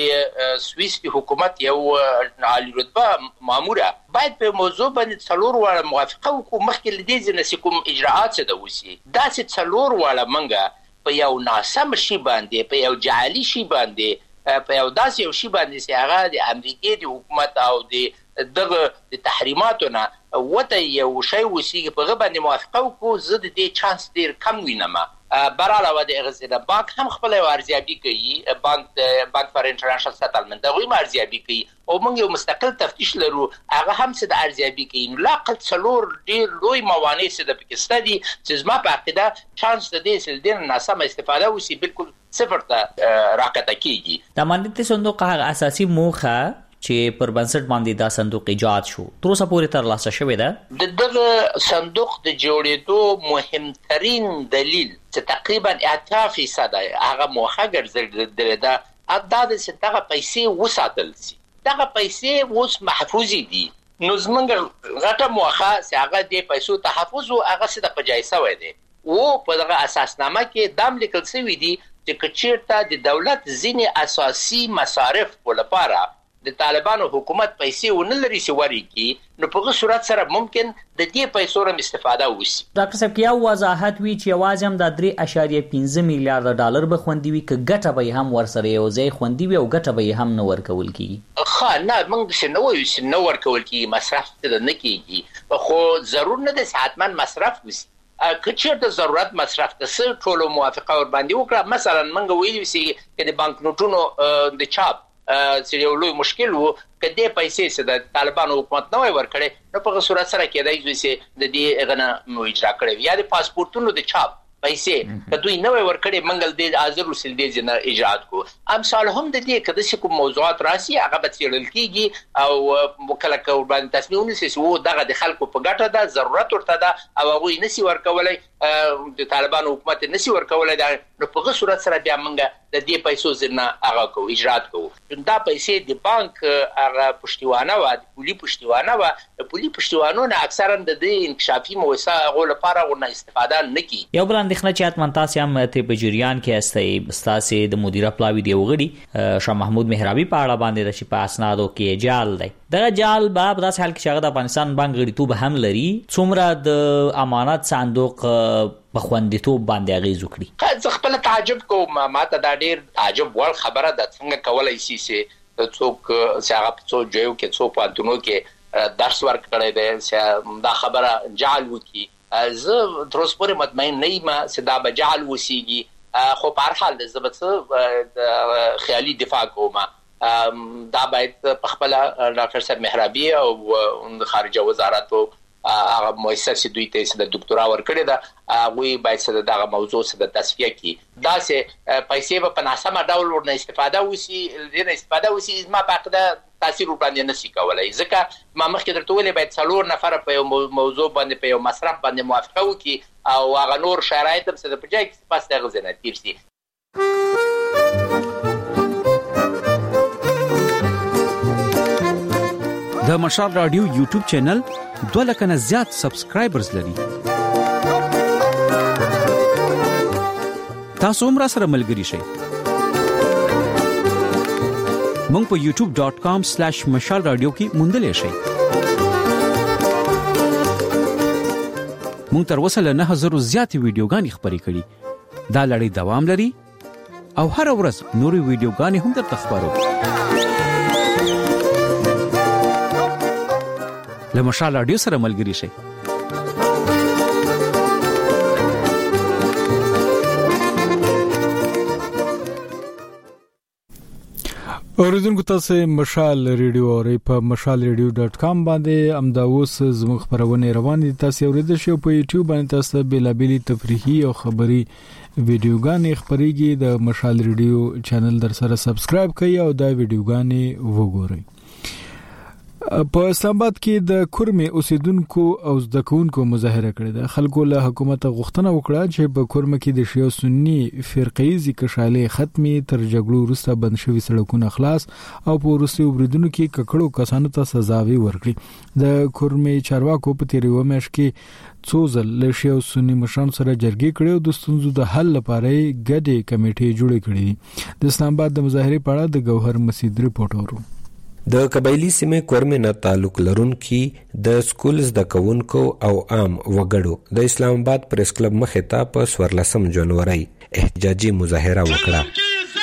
د سویس حکومت یو عالی رتبه ماموره باید په موضوع باندې څلور واړه موافقه وکړو مخکې لدې ځنه کوم اجراءات څه د وسی. دا چې څلور واړه منګه په یو ناسم شی باندې، په یو جعلي شی باندې، په یو داسې یو شی باندې چې هغه د امریکای د حکومت او د دغه د تحریماتو نه وته یو شی وسی په غو باندې موافقه وکړو. زه د دې چانس ډیر کم وینم. براله و د غزه بانک هم خپل ارزیابي کوي، بانک بانک فار انټرنیشنل سټلمنت دغه هم ارزیابي کوي او موږ یو مستقل تفتیش لرو، هغه هم څه د ارزیابي کوي. نو لا قل څلور ډیر لوی موانع څه د پاکستان دي چې زما په عقیده چانس د دې سلدین ناسمه استفاده وسی بالکل صفر ته راکته کیږي. د امنیتي صندوق هغه اساسي موخه چې پر بنسټ باندې دا صندوق ایجاد شو تر اوسه پورې تر لاسه شوی ده. د دغه صندوق د جوړېدو مهمترین دلیل چې تقریبا اته فیصد هغه موخه ګرځېدل ده دا د ستغه پیسې وساتل سي. دغه پیسې اوس محفوظ دي. نو زمونږ غټه موخه چې هغه د پیسو تحفظ او هغه څه د پجایسه وای دي او په دغه اساسنامه کې دام لیکل شوی دي چې کچیرته د دولت ځینې اساسي مصارف ولپاره د طالبانو حکومت پیسې ونلري چې وريږي، نو په هغه صورت سره ممکن د دې پیسو رم استفاده وشي. ډاکټر صاحب کیا وضاحت وی چې आवाज هم د درې اشاریه پنځه میلیارډ ډالر به خوندي وي ک ګټه به هم ورسره یو ځای خوندي وي او ګټه به هم نو ورکول کیږي. خا نه موږ څه نو وایو چې نو ورکول کیږي، مصرف ته نه کیږي، خو ضرور نه د حتمان مصرف وشي. کچیر د ضرورت مصرف ته ټولو موافقه ور باندې وکړه. مثلا موږ ویلو چې د بانک نوټونو د چاپ چې یو لوی مشکل وو کله پیسې چې د طالبانو حکومت نه ورکړي نو په صورت سره کېدای شي د دې غنه اجرا کړي یا د پاسپورتونو د چاپ پیسې کدوې نه ورکړي منګل دې حاضر وسیل دې نه اجرات کو امثال هم د دې کده چې کوم موضوعات راسي هغه به تیرل کیږي او وکړه کو باندې تصمیم ونیسي وو دغه د خلکو په ګټه ده ضرورت ورته ده او هغه نسی ورکولای د طالبانو حکومت نسی ورکولای دا نو په صورت سره بیا منګه د دې پیسو زنه هغه کو اجرات کو دا پیسې د بانک هغه پښتیوانه و د پولی پښتیوانه و د پولی پښتیوانو نه اکثرا د دې انکشافي موسسه غو لپاره ونه استفاده نکي یو بل اندېښنه چې اتمن تاسو هم ته په جریان کې استای ستاسو د مدیره پلاوی دی وغړي شاه محمود مهرابي په اړه باندې د شپه اسنادو کې جال دی دغه جال باب داس حال کې شغه د افغانستان بانک غړیتوب هم لري څومره د امانت صندوق په خوندیتوب باندې اغیز وکړي زه خپل تعجب کوم ماته دا ډیر تعجب ور خبره ده څنګه کولای شي چې څوک څنګه په څو جیو کې څو پاتونو کې درس ورکړی دی چې دا خبره جال وکي زه تر اوسه پورې مطمئن نه یم چې دا به جال وسیږي خو په هر حال زه به خیالي دفاع کوم دا باید په خپل ډاکټر صاحب مهرابي او خارجه وزارت هغه مؤسسه دوی ته د ډاکټرا ورکړی دا وی باید څه دغه موضوع څه د تصفیه کی دا سه پیسې په ناسمه ډول ورنه استفاده وسی نه استفاده وسی ما پاکده تاثیر باندې نشي کولای ځکه ما مخکې درته ویلې باید څلور نفر په یو موضوع باندې په یو مصرف باندې موافقه وکړي او هغه نور شرایط هم څه د پجای کې پاس دغه زنه تیر شي د مشال رادیو یوټیوب چینل دوه لک نه زیات سبسکرایبرز لري تاسو هم را سره ملګري شئ مونږ په یوټیوب ډاٹ کام سلیش مشال رادیو کې موندلې شئ مونږ تر اوسه له نه هزار زیات ویډیوګانې خبرې کړې دا لړۍ دوام لري او هر ورځ نوري ویډیوګانې هم درته خبرو له مشال رادیو سره ملګري شئ اوریدونکو تاسو مشال ریډیو اورئ په مشال ریډیو ډاٹ کام باندې امدا اوس زموږ خبرونه روان دي تاسو اوریدل شئ په یوټیوب باندې تاسو بیلابېلی تفریحي او خبري ویډیوګانې خبريږي د مشال ریډیو چینل در سره سبسکرایب کړئ او دا ویډیوګانې وګورئ په اسلام آباد کې د کورمې اوسیدونکو او زدکونکو مظاهره کړې ده خلکو له حکومت غوښتنه وکړه چې په کورمه کې د شیعه سنی فرقیزي کشالې ختمي تر جګړو وروسته بند شوی سړکونه خلاص او په روسي وبریدونکو کې ککړو کسانو ته سزاوي ورکړي د کورمې چارواکو په تیریو مېش کې څو ځل له شیعه سنی مشران سره جرګې کړې او د ستونزو د حل لپاره ګډه کمیټې جوړې کړې د اسلام آباد د مظاهره په اړه د گوهر مسعود ریپورت ورو د قبایلی سیمې کورمې نه تعلق لرونکي د سکول زده کوونکو او عام وګړو د اسلام آباد پریس کلب مخې ته په څوارلسم جنوري احتجاجي مظاهره وکړه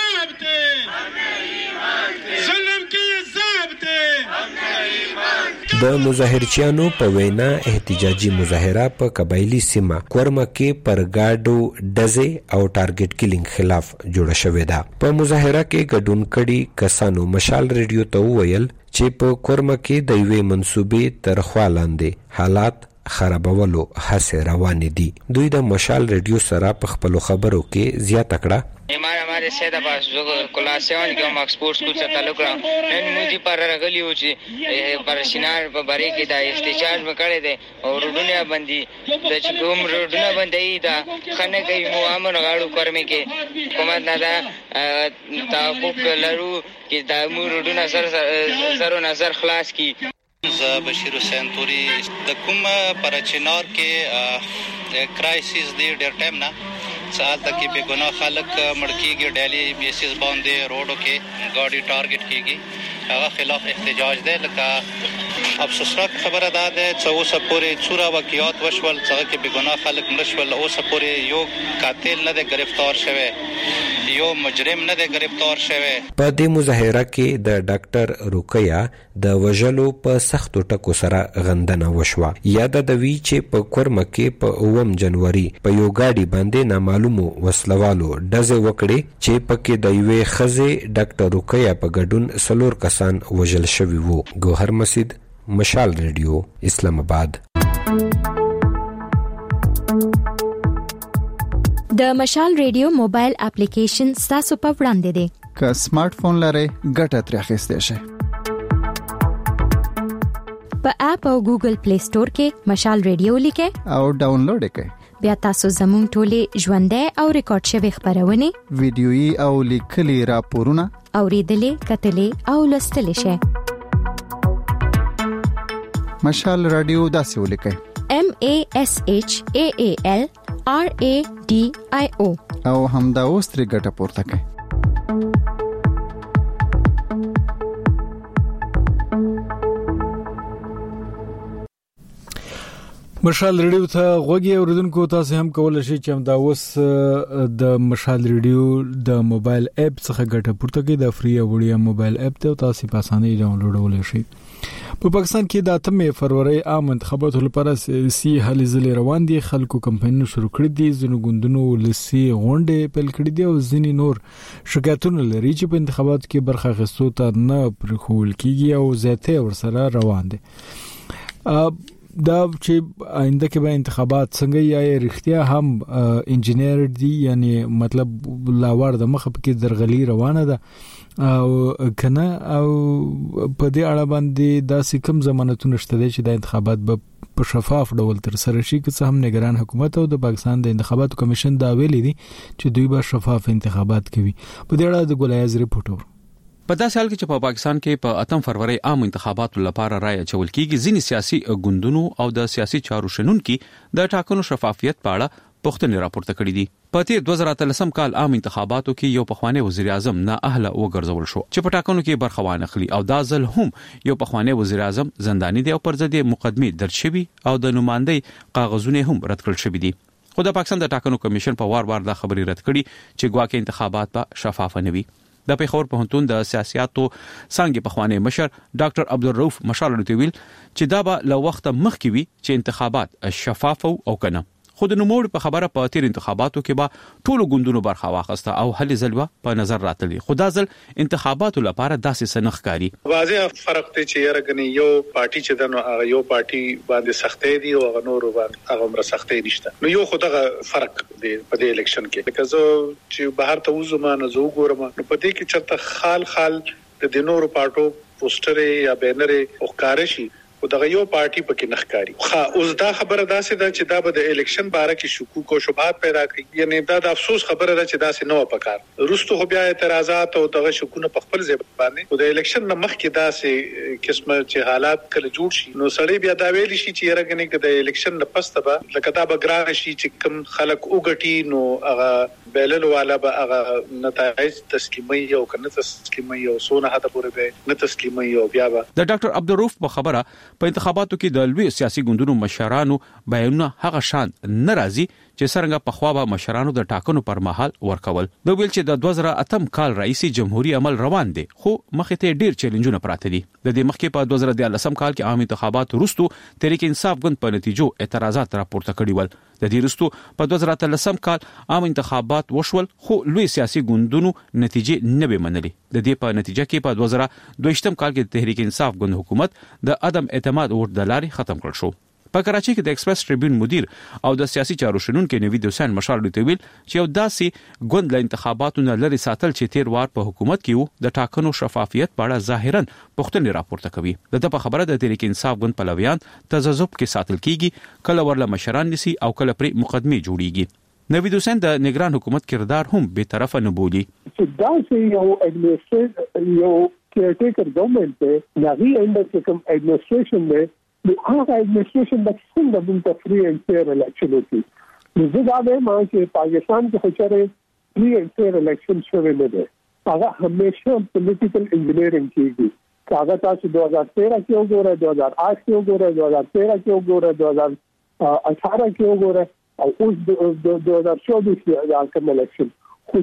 د مظاهرچیانو په وینا احتجاجي مظاهره په قبایلی سیمه کورمه کې پر گاډو ډزې او ټارګټ کیلینګ خلاف جوړه شوې ده په مظاهره کې ګډون کړي کسانو مشال ریډیو ته وویل چې په کورمه کې د یوې منسوبې تر خوا لاندې حالات خرابولو هڅې روانې دي دوی د مشال ریډیو سره په خپلو خبرو کې زیاته کړه हमारे हमारे से द पास जो क्लास सेवन के हम एक्सपोर्ट स्कूल से ताल्लुक रहा नन मुझे पर रगली हो ची पर सिनार पर बारी की था इस्तेचार में करे थे और दुनिया बंदी द चुम दुनिया बंदी था खाने के मुआमन गाड़ू कर में के हुकूमत ना था ताकुक लरू कि दामू दुनिया सर सरो नजर खलास की बशीर हुसैन तोरी د کوم پر چنار کې کرایسس دی ډیر ټایم نه سال تک به ګناه خلک مړکیږي ډیلی بیسس باندې روډو کې ګاډي ټارګټ کیږي هغه خلاف احتجاج دی لکه افسوسناک خبره ده چې اوس پورې څوره واقعیات وشول چې کې به ګناه خلک مړ شول اوس پورې یو قاتل نه دی گرفتار شوی یو مجرم نه دی گرفتار شوی. په دې مظاهره کې د ډاکټر رقیه د وژلو په سختو ټکو سره غندنه وشوه. یاد د وی چې په کورمه کې په اووم جنوري په یو گاډي باندې نامعلومو وسلوالو ډزې وکړې چې پکې د یوې ښځې ډاکټر رقیه په ګډون څلور کسان وژل شوي وو. ګوهر مسید، مشال ریډیو، اسلام آباد. د مشال ریډیو موبایل اپلیکیشن تاسو په وړاندې دی. که سمارټ فون لرئ ګټه ترې اخیستی شئ. په اپ او ګوګل پلی سٹور کې مشال ریډیو لیکئ او ډاونلوډ کړئ. بیا تاسو زموږ ټولې ژوندۍ او ریکارډ شوی خبرونه، ویډیويي او لیکلي راپورونه اوریدلې، کتلې او لوستلې شئ. مشال رادیو داسې ولیکئ: M A S H A A L R A D I O او همدا اوس ترې ګټه پورته کړئ. مشال ریډیو ته غوږی اوریدونکو، تاسو هم کولای شئ چې همدا اوس د مشال ریډیو د موبایل اپ څخه ګټه پورته کړئ. د فری او وړیا موبایل اپ ته تاسو په اسانۍ ډاونلوډولای شئ. په پاکستان کې د اتمې فروری عام انتخاباتو لپاره سیاسي هلې ځلې روان دي. خلکو کمپاینونه شروع کړي دي، ځینو ګوندونو لسی غونډې پیل کړې دي او ځینې نور شکایتونه لري چې په انتخاباتو کې برخه اخیستو ته نه پرېښول کیږي او زیاتې ورسره روان دي. دا چې آینده کې به انتخابات څنګه یا رښتیا هم انجینیر دي، یعنی مطلب لاور د مخه پکې درغلي روانه ده او کنه، او په دې اړه باندې داسې کوم ضمانتونه شته چې د انتخابات به په شفاف ډول تر سره شي. که څه هم نگران حکومت او د پاکستان د انتخاباتو کمیشن دا ویلي دي چې دوی به شفاف انتخابات کوي. په دې اړه د ګلایز ریپورټ ور په داسې حال کې چې په پاکستان کې په اتم فروری عام انتخاباتو لپاره رائے اچول کیږي، ځینې سیاسي ګوندونو او د سیاسي چارو شنونکو د ټاکنو شفافیت په اړه پوښتنې راپورته کړې دي. په تیر دوه زره اتلسم کال عام انتخاباتو کې یو پخوانی وزیر اعظم نه اهله وګرځول شو چې په ټاکنو کې برخه وانخلي او دا ځل هم یو پخوانی وزیر اعظم زنداني دی او پر ضد مقدمه درج شوی او د نمائندګۍ کاغذونه هم رد کړل شوی دي. خو د پاکستان د ټاکنو کمیشن په وار وار دا خبري رد کړي چې ګواکې انتخابات به شفاف نه وي. د پیښور پوهنتون د سیاستو څنګه پخوانی مشر ډاکټر عبدالرؤف مشال ویل چې دا به له وخت مخکې وي چې انتخابات شفاف او کنه. خو د نوموړ په خبره په تیر انتخاباتو کې به ټولو ګوندونو برخه واخسته او هلې ځلوه په نظر راتللی. خو دا ځل انتخاباتو لپاره داسې سنخ کاری واضح فرق دی چې یارګنی یو پارټي چې دنو هغه یو پارټي باندې سختې دي او هغه نور باندې هغه مر سختې نشته. نو یو خدغه فرق دی په دې الیکشن کې، لکه زه چې بهر ته وزما نه زه ګورم نو په دې کې چرته خال خال د نورو پارټو پوسټر یا بینر او کارشي او دغه یو پارټي پکې نخکاری. خا اوس دا خبره داسې ده چې دا به د الیکشن باره کې شکوک او شبهات پیدا کوي. یعنی دا د افسوس خبره ده چې داسې نه و پکار. روستو خو بیا اعتراضات او دغه شکونه په خپل ځای باندې او د الیکشن نه مخکې داسې قسمه چې حالات کله جوړ شي نو سړی بیا دا ویل شي چې یارګنې کې د الیکشن نه پسته به لکه دا به ګران شي چې کوم خلک وګټي نو هغه بیلل والا به هغه نتایج تسلیمي او کنه تسلیمي او سونه هدا پورې به نه تسلیمي او بیا به د ډاکټر عبدالرؤف په خبره په انتخاباتو کې د لوی سیاسي ګوندونو مشرانو بیانونه هغه شان ناراضي چې څنګه په خوا به مشرانو د ټاکنو پر مهال ورکول. د ویل چې د دوه زره اتم کال رئیسي جمهوریت عمل روان دي خو مخې ته ډیر چیلنجونه پراته دي. د دې مخکې په دوه زره دیارلسم کال کې عام انتخابات وروسته تحریک انصاف ګوند په نتیجو اعتراضات راپورته کړي ول. د دې وروسته په دوه زره اتلسم کال عام انتخابات وشول خو لوی سیاسي ګوندونو نتیجې نه به منلي. د دې په نتیجه کې په دوه زره دویشتم کال کې تحریک انصاف ګوند حکومت د عدم اعتماد ووټ د لارې ختم کړ شو. په کراچي کې د ایکسپریس ټریبیون مدیر او د سیاسي چارو شنونکو نوید حسین مشال ویل چې یو داسې ګوند له انتخاباتو نه لري ساتل چې تیر وار په حکومت کې وو د ټاکنو شفافیت په اړه ظاهرا پوښتنې راپورته کوي. د په خبره د تحریک انصاف ګوند پلویان تذبذب کې ساتل کیږي، کله ورله مشران نسی او کله پر مقدمه جوړیږي. نوید حسین د نگران حکومت کردار هم به طرفه نه بولی. دا چې یو اډمنسټریټ یو کیرټیکر ګورنمنت دی نغی اندر کوم اډمنسټریشن دی نو هغه اډمنسټریشن د څنګه د فری اینڈ فیر الیکشن وکړي. نو زه دا وایم چې پاکستان کې خچره فری اینڈ فیر الیکشن شوی نه دی. هغه همیشه پولیټیکل انجینیرینګ کیږي. هغه تاسو دو ہزار تیرہ کې وګورئ، دو ہزار آٹھ کې وګورئ، دو ہزار تیرہ کې وګورئ، دو ہزار اٹھارہ کې وګورئ او اوس د دو ہزار چوبیس کې د کوم الیکشن خو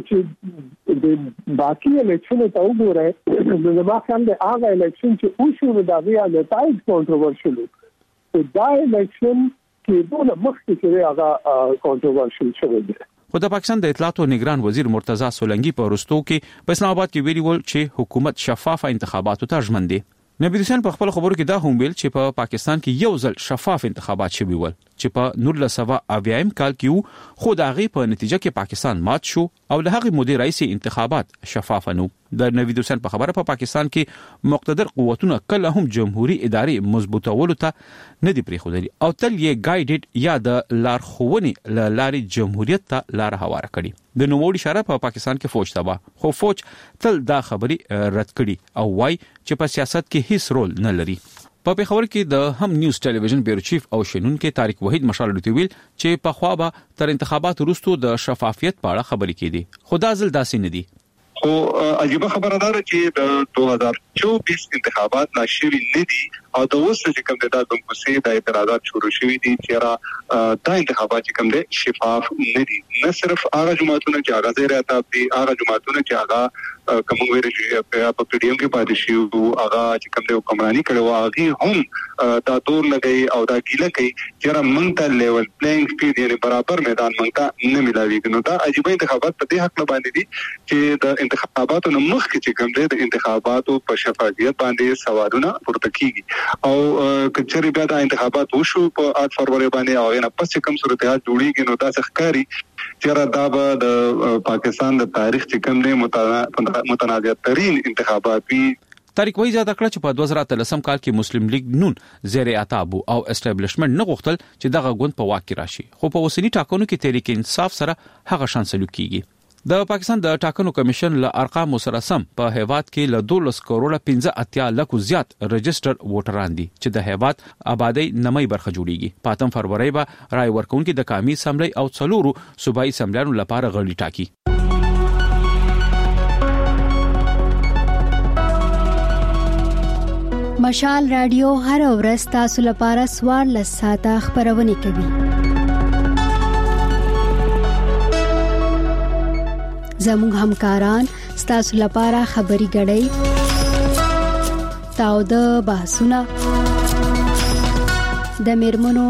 چې د باقي الیکشن ته وګورئ نو زما خیال دی هغه الیکشن چې اوسو نو دا غیا نتایج کنټروورشل وو دا الیکشن کې دوه مخکې چې هغه کنټروورشل شوی دی. خو د پاکستان د اطلاعات او نگران وزیر مرتضی سولنګي په ورستو کې په اسلام آباد کې ویلي ول چې حکومت شفاف انتخاباتو ته ژمن دی. نبی حسین په خپل خبرو کې دا هم ویل چې په پا پاکستان کې یو ځل شفاف انتخابات شوي ول چې په نولس سوه اویایم کال کې خو د هغې په نتیجه کې پاکستان مات شو او له هغې مودې راهیسې انتخابات شفاف نه د نبی حسین په خبره په پا پاکستان کې مقتدر قوتونه کله هم جمهوریت ادارې مضبوطولو ته نه دي پریښودلي او تل یې ګایډډ یا د لارښوونې له لارې جمهوریت ته لار هواره کړي. د نوموړي اشاره په پا پاکستان کې فوج ته وه خو فوج تل دا خبرې رد کړي او وایي چې په سیاست کې هیڅ رول نه لري. په پیښور کې د هم نیوز ټلویزیون بیورو چیف او شنونکو طارق وحید مشال ویل چې په خوا به تر انتخابات وروسته د شفافیت په اړه خبرې کېدي خو دا ځل داسې نه دي. خو عجیب خبره ده چې د دوه هزار چوبیس انتخابات ناشري نه دي او د اوس چې کوم د دموکراسي د اعتراضات شروع شوي دي چې را دا انتخابات چې کوم دي شفاف نه دي. نه صرف هغه جماعتونه چې هغه زیر اتاب دي هغه جماعتونه چې هغه کوم ویل چې په پی ډی ایم کې پاتې شي او هغه چې کوم دي حکمرانی کړو هغه هم دا دور لګي او دا ګیله کوي چې را مونږ ته لیول پلینګ فیلډ یعنی برابر میدان مونږ ته نه ملاويږي. نو دا عجیب انتخابات په دې حق باندې دي چې د انتخاباتو نه مخکې چې کوم دي د انتخاباتو په شفافیت باندې سوالونه پورته کیږي او کچري بیا د انتخابات وشو په آټ فروری باندې او نه پس کوم صورتحال جوړیږي نو دا ښکاری چې دا به د پاکستان د تاریخ چې کوم دی متنازع ترين انتخابات وي. طارق وحید زیاته کړ چې په دوه زره اتلسم کال کې مسلم لیگ نون زیر عتاب او اسټابلیشمنت نه غوښتل چې دغه ګوند په واک کې راشي خو په اوسنی ټاکنو کې تحریک انصاف سره هغه شان سلوک کیږي. د پاکستان د ټاکنو کمیشن له ارقام سره سم په هیواد کې له دولس کروڑه پنځه اتیا لکو زیات رجستر ووټران دي چې د هیواد آبادی نمای برخه جوړیږي. په اتم فروری به رای ورکونکو د قومي اسمبلی او څلورو صوبایي اسمبلیانو لپاره غړي ټاکي. مشال رادیو هر ورځ تاسو لپاره سوار لساته خبرونه کوي. زموږ همکاران ستاسو لپاره خبري غړي تاو د بحثونه د میرمنو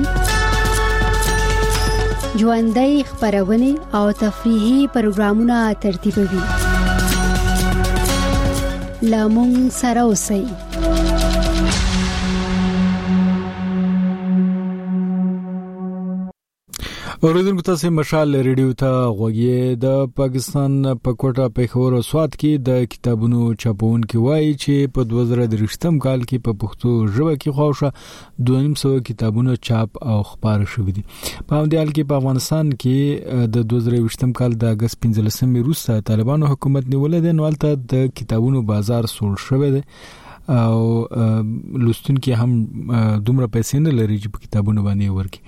نړۍ ژوندۍ خبرونه او تفریحي پروګرامونه ترتیبوي. لامون سره اوسئ. اوریدونکو تاسو مشال ریډیو ته غوږی. د پاکستان په کوټه پیښور او سوات کې د کتابونو چاپون کې وایي چې په دوه زره درشتم کال کې په پښتو ژبه کې خوښه دوه نیم سوه کتابونو چاپ او خبر شوې دي. په همدې حال کې په افغانستان کې د دوه زره ویشتم کال د اگست پنځلسمې وروسته طالبانو حکومت نیولې ده نو البته د کتابونو بازار سوړ شوی دی او لوستونکو هم دومره پیسې نه لري چې په کتابونو باندې ورکړي.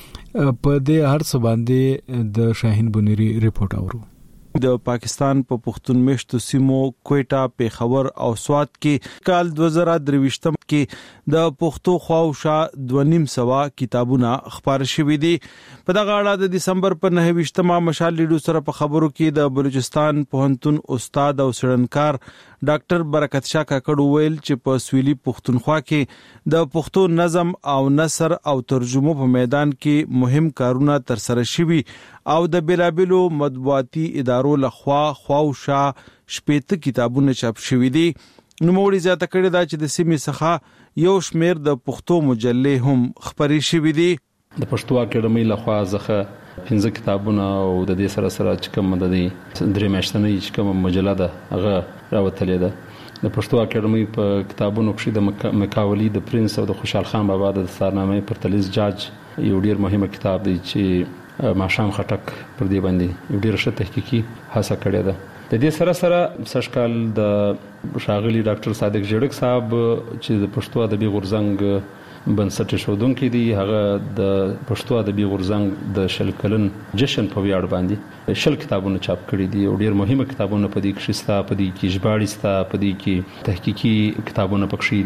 په دې هر څه باندې د شاهین بنيري ریپورت اورو. د پاکستان په پښتون مشتو سیمو کوټه پیښور او سوات کې کال دوه زره درويشتم کې د پښتو خواوشا دوه نیم سوا کتابونه خبر شوې دي. په دغه اړه د دسمبر په نهه ویشتمه مشال لیډو سره په خبرو کې د بلوچستان پوهنتون استاد او سړنکار ډاکټر برکت شاه کاکړ ویل چې په سویلي پښتونخوا کې د پښتو نظم او نثر او ترجمه په میدان کې مهم کارونه تر سره شوي او د بلابلو مطبوعاتي ادارو لخوا خواوشا شپږ کتابونه چاپ شوي دي. نو موږ زیاته کړی دا چې د سیمې څخه یو شمیر د پښتو مجلې هم خبري شوي دي. د پښتو اکیډمي لخوا ځخه پنځه کتابونه او د دې سره سره چې کوم د دې درې میاشتنۍ چې کوم مجله ده هغه راوتلې ده. د پښتو اکیډمي په کتابونو کې د مکاولی د پرنس او د خوشحال خان بابا د دستارنامې پرتلیز جاج یو ډیر مهمه کتاب دی چې ماشام خټک پر دې باندې یو ډیر ښه تحقیقي هڅه کړې ده. د دې سره سره سشکال د شاغلی ډاکټر صادق جړک صاحب چې د پښتو ادبي غورځنګ بنسټ شودونکو دی هغه د پښتو ادبي غورځنګ د شل کلن جشن په ویاړ باندې شل کتابونه چاپ کړي دي او ډیر مهمه کتابونه په دې کې شستا په دې کې ژباړې ستا په دې کې تحقیقي کتابونه پکښې دي.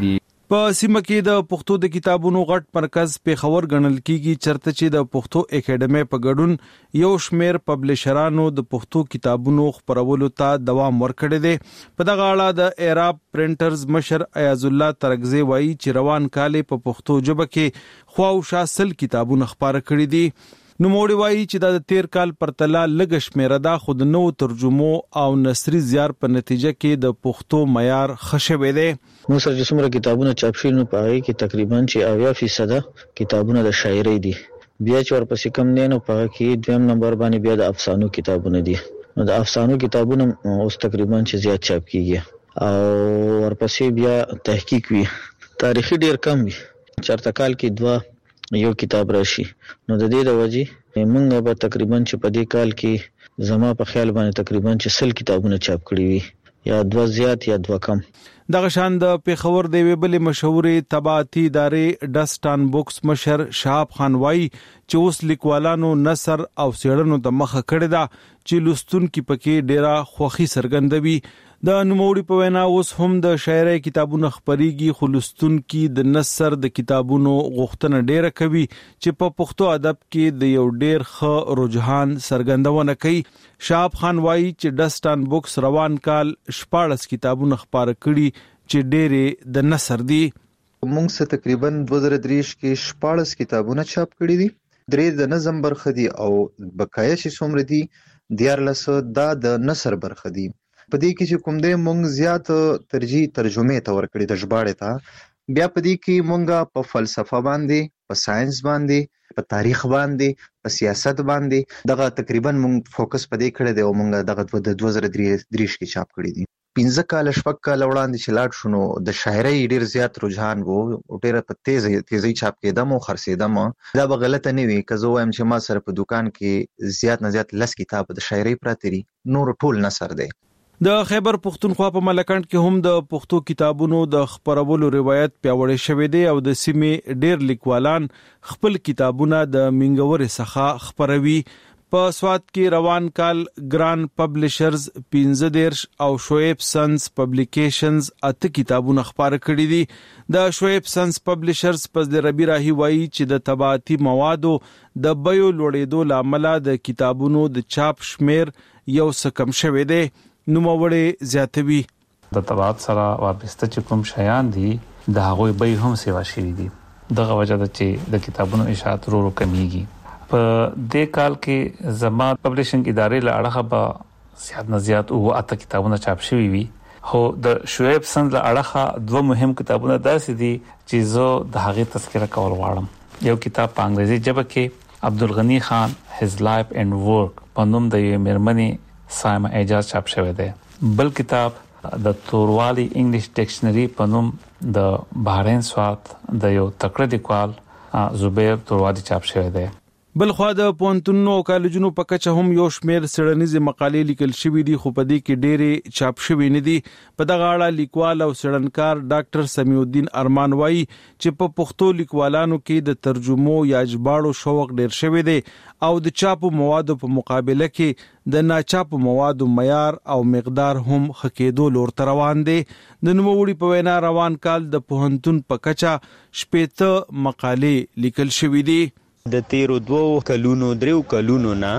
په سیمه کې د پښتو د کتابونو غټ مرکز پیښور ګڼل کیږي چرته چې د پښتو اکیډمي په ګډون یو شمیر پبلشرانو د پښتو کتابونو خپرولو ته دوام ورکړی دی. په دغه اړه د ایراب پرنټرز مشر ایاز الله ترغزی وایي چې روان کال په پښتو ژبه کې خواوشا سل کتابونه خپاره کړي دي. نو موړي وایي چې د تیر کال پرتله لږ شمیره ده خو د نو ترجمو او نثري زیار په نتیجه کې د پښتو معیار خښوي دی. نو سره چې څومره کتابونه چاپ شوي نو په هغې کې تقریبا چې اویا فیصده کتابونه د شاعرۍ دي. بیا چې ورپسې کم دی نو په هغه کې دویم نمبر باندې بیا د افسانو کتابونه دي. نو د افسانو کتابونه اوس تقریبا چې زیات چاپ کیږي او ورپسې بیا تحقیق وي. تاریخي ډیر کم وي، چرته کال کې دوه یو کتاب راشي. نو د دې د وجې موږ به تقریبا چې په دې کال کې زما په خیال باندې تقریبا چې سل کتابونه چاپ کړي وي، یا دوه زیات یا دوه کم. دغه شان د پیښور د ویبل مشهورې طباعتي ادارې ډسټان بوکس مشر شهاب خان وایي چې اوس لیکوالانو نثر او څېړنو ته مخه کړې ده چې لوستونکي پکې ډیره خوښي څرګندوي. د نوموړي په وینا اوس هم د شاعرۍ کتابونه خپريږي خو لوستونکي د نثر د کتابونو غوښتنه ډیره کوي چې په پښتو ادب کې د یو ډیر ښه رجحان څرګندونه کوي. شهاب خان وایي چې ډسټان بوکس روان کال شپاړس کتابونه خپاره کړي چې ډېرې د نثر دي. موږ څه تقریبا دوه زره درې کې شپاړس کتابونه چاپ کړي دي، درې د نظم برخه دي او بقایا چې څومره دي دیارلس دا د نثر برخه دي. په دې کې چې کوم دی موږ زیات ترجیح ترجمه ته ورکړي د ژباړې ته. بیا په دې کې موږ په فلسفه باندې، په ساينس باندې، په تاریخ باندې، په سیاست باندې دغه تقریبا موږ فوکس په دې کړی دی او موږ دغه د دوه زره درې کې چاپ کړی دي. پنځه کال شپږ کال وړاندې چې لاړ شو نو د شاعرۍ ډیر زیات رجحان وو او ډیره په تیز تیزی چاپ کېدم او خرڅېدم. دا به غلطه نه وي که زه وایم چې ما سره په دکان کې زیات نه زیات لس کتاب د شاعرۍ پراته دي، نور ټول نثر دی. د خیبر پښتونخوا په ملکند کې هم د پښتو کتابونو د خپرولو روایت پیاوړی شوی دی او د سیمې ډیر لیکوالان خپل کتابونه د منګورې څخه خپروي. په سواد کې روان کال ګران پبلشرز پنځه دیرش او شعیب سنس پبلیکیشنز اته کتابونه خپاره کړي دي. د شعیب سنس پبلشرز پس د ربی راهی وایي چې د طباعتي موادو د بیو لوړېدو لامل د کتابونو د چاپ شمیر یو څه کم شوی دی. نو موړې زیاتوي. د طباعت سره وابسته چې کوم شیان دي د هغوی به هم سیوا شي دي. دغه وجه ده چې د کتابونو اشاعت ورو کمیږي. په دې کال کې زما پبلشنګ ادارې له اړخه به زیات نه زیات او اته کتابونه چاپ شوي وي، خو د شعیب سند له اړخه دوه مهم کتابونه داسې دي چې زه د هغې تذکره کول غواړم. یو کتاب په انګریزي ژبه کې عبدالغنی خان his life and work په نوم د یوې مېرمنې سایمه اعجاز چاپ شوی دی. بل کتاب د توروالی انګلیش ډکشنری په نوم د بحرین سوات د یو تکړه لیکوال زبیر توروالی چاپ شوی دی. بل خو د پونتونو او کالجونو په کچه هم یو شمیر سړنیزه مقالې لیکل شوې دي خو په دې کې ډېرې چاپ شوې نه دي. په دغه اړه لیکوال او سړنکار ډاکټر سمیع الدین ارمان وایي چې په پښتو لیکوالانو کې د ترجمو یا ژباړو شوق ډېر شوی دی او د چاپو موادو په مقابله کې د ناچاپو موادو معیار او مقدار هم ښه کېدو لور ته روان دی. د نوموړي په وینا روان کال د پوهنتون په کچه شپېته مقالې لیکل شوې دي. د تیرو دوو کلونو دریو کلونو نه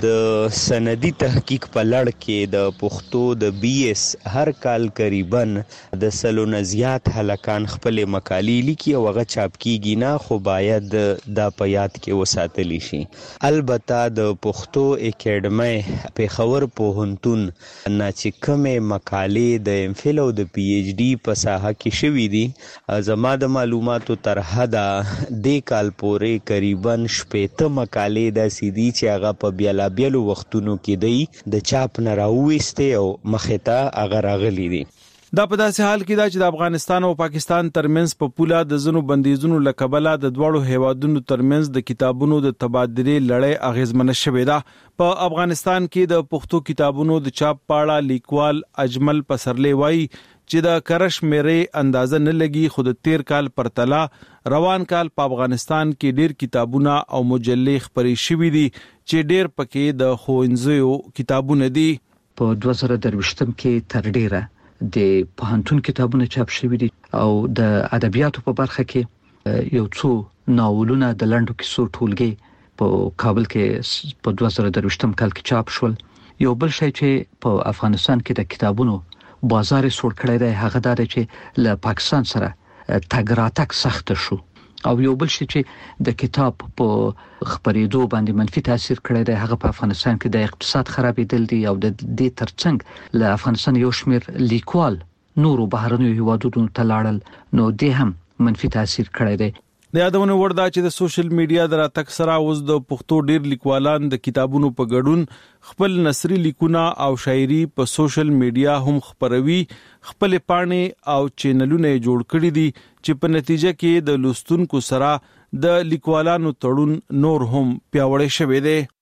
د سندي تحقیق په لړ کې د پښتو د بي اس هر کال قریبا د سلو نه زیات هلکان خپل مقالې لیکي او هغه چاپ کیږي نه، خو باید دا په یاد کې وساتلی شي. البته د پښتو اکیډمي پیښور پوهنتون نه چې کومې مقالې د ام فل او د پی ایچ ډي په ساحه کې شوي دي، زما د معلوماتو تر حده دې کال پورې قریبا شپېته مقالې داسې دي چې هغه په بیلابیلو وختونو کې دی د چاپ نه راوویستې او مخې ته هغه راغلي دي. دا په داسې حال کې دا چې د افغانستان او پاکستان ترمنځ په پوله د ځینو بندیزونو له کبله د دواړو هیوادونو ترمنځ د کتابونو د تبادلې لړۍ اغیزمنه شوې ده. په افغانستان کې د پښتو کتابونو د چاپ په اړه لیکوال اجمل پسرلی وایي چې د کرش مېرې اندازه نه لګي، خو د تیر کال پرتله روان کال په افغانستان کې ډیر کتابونه او مجلې خپرې شوي دي چې ډیر پکې د ښوونځیو کتابونه دي. په دوه زره درویشتم کې تر ډیره د پوهنتون کتابونه چاپ شوي دي او د ادبیاتو په برخه کې یو څو ناولونه د لنډو کیسو ټولګي په کابل کې په دوه زره درویشتم کال کې چاپ شول. یو بل شی چې په افغانستان کې د کتابونو بازار سوړ کړی دی هغه دا دی چې له پاکستان سره تګ راتګ سخت شو او یو بل شی چې د کتاب په خبرېدو باندې منفي تاثیر کړی دی هغه په افغانستان کې د اقتصاد خرابېدل دي او د دې ترڅنګ له افغانستان یو شمېر لیکوال نورو بهرنیو هیوادونو ته لاړل نو دې هم منفي تاثیر کړی دی. د یادونه وردا چې د سوشل میډیا د راتګ سره اوس د پښتو ډیر لیکوالان د کتابونو په ګډون خپل نثري لیکونه او شاعري په سوشل میډیا هم خپروي، خپل پاڼې او چینلونه جوړ کړي دي چې په نتیجه کې د لوستونکو سره د لیکوالانو تړون نور هم پیاوړی شوی دی.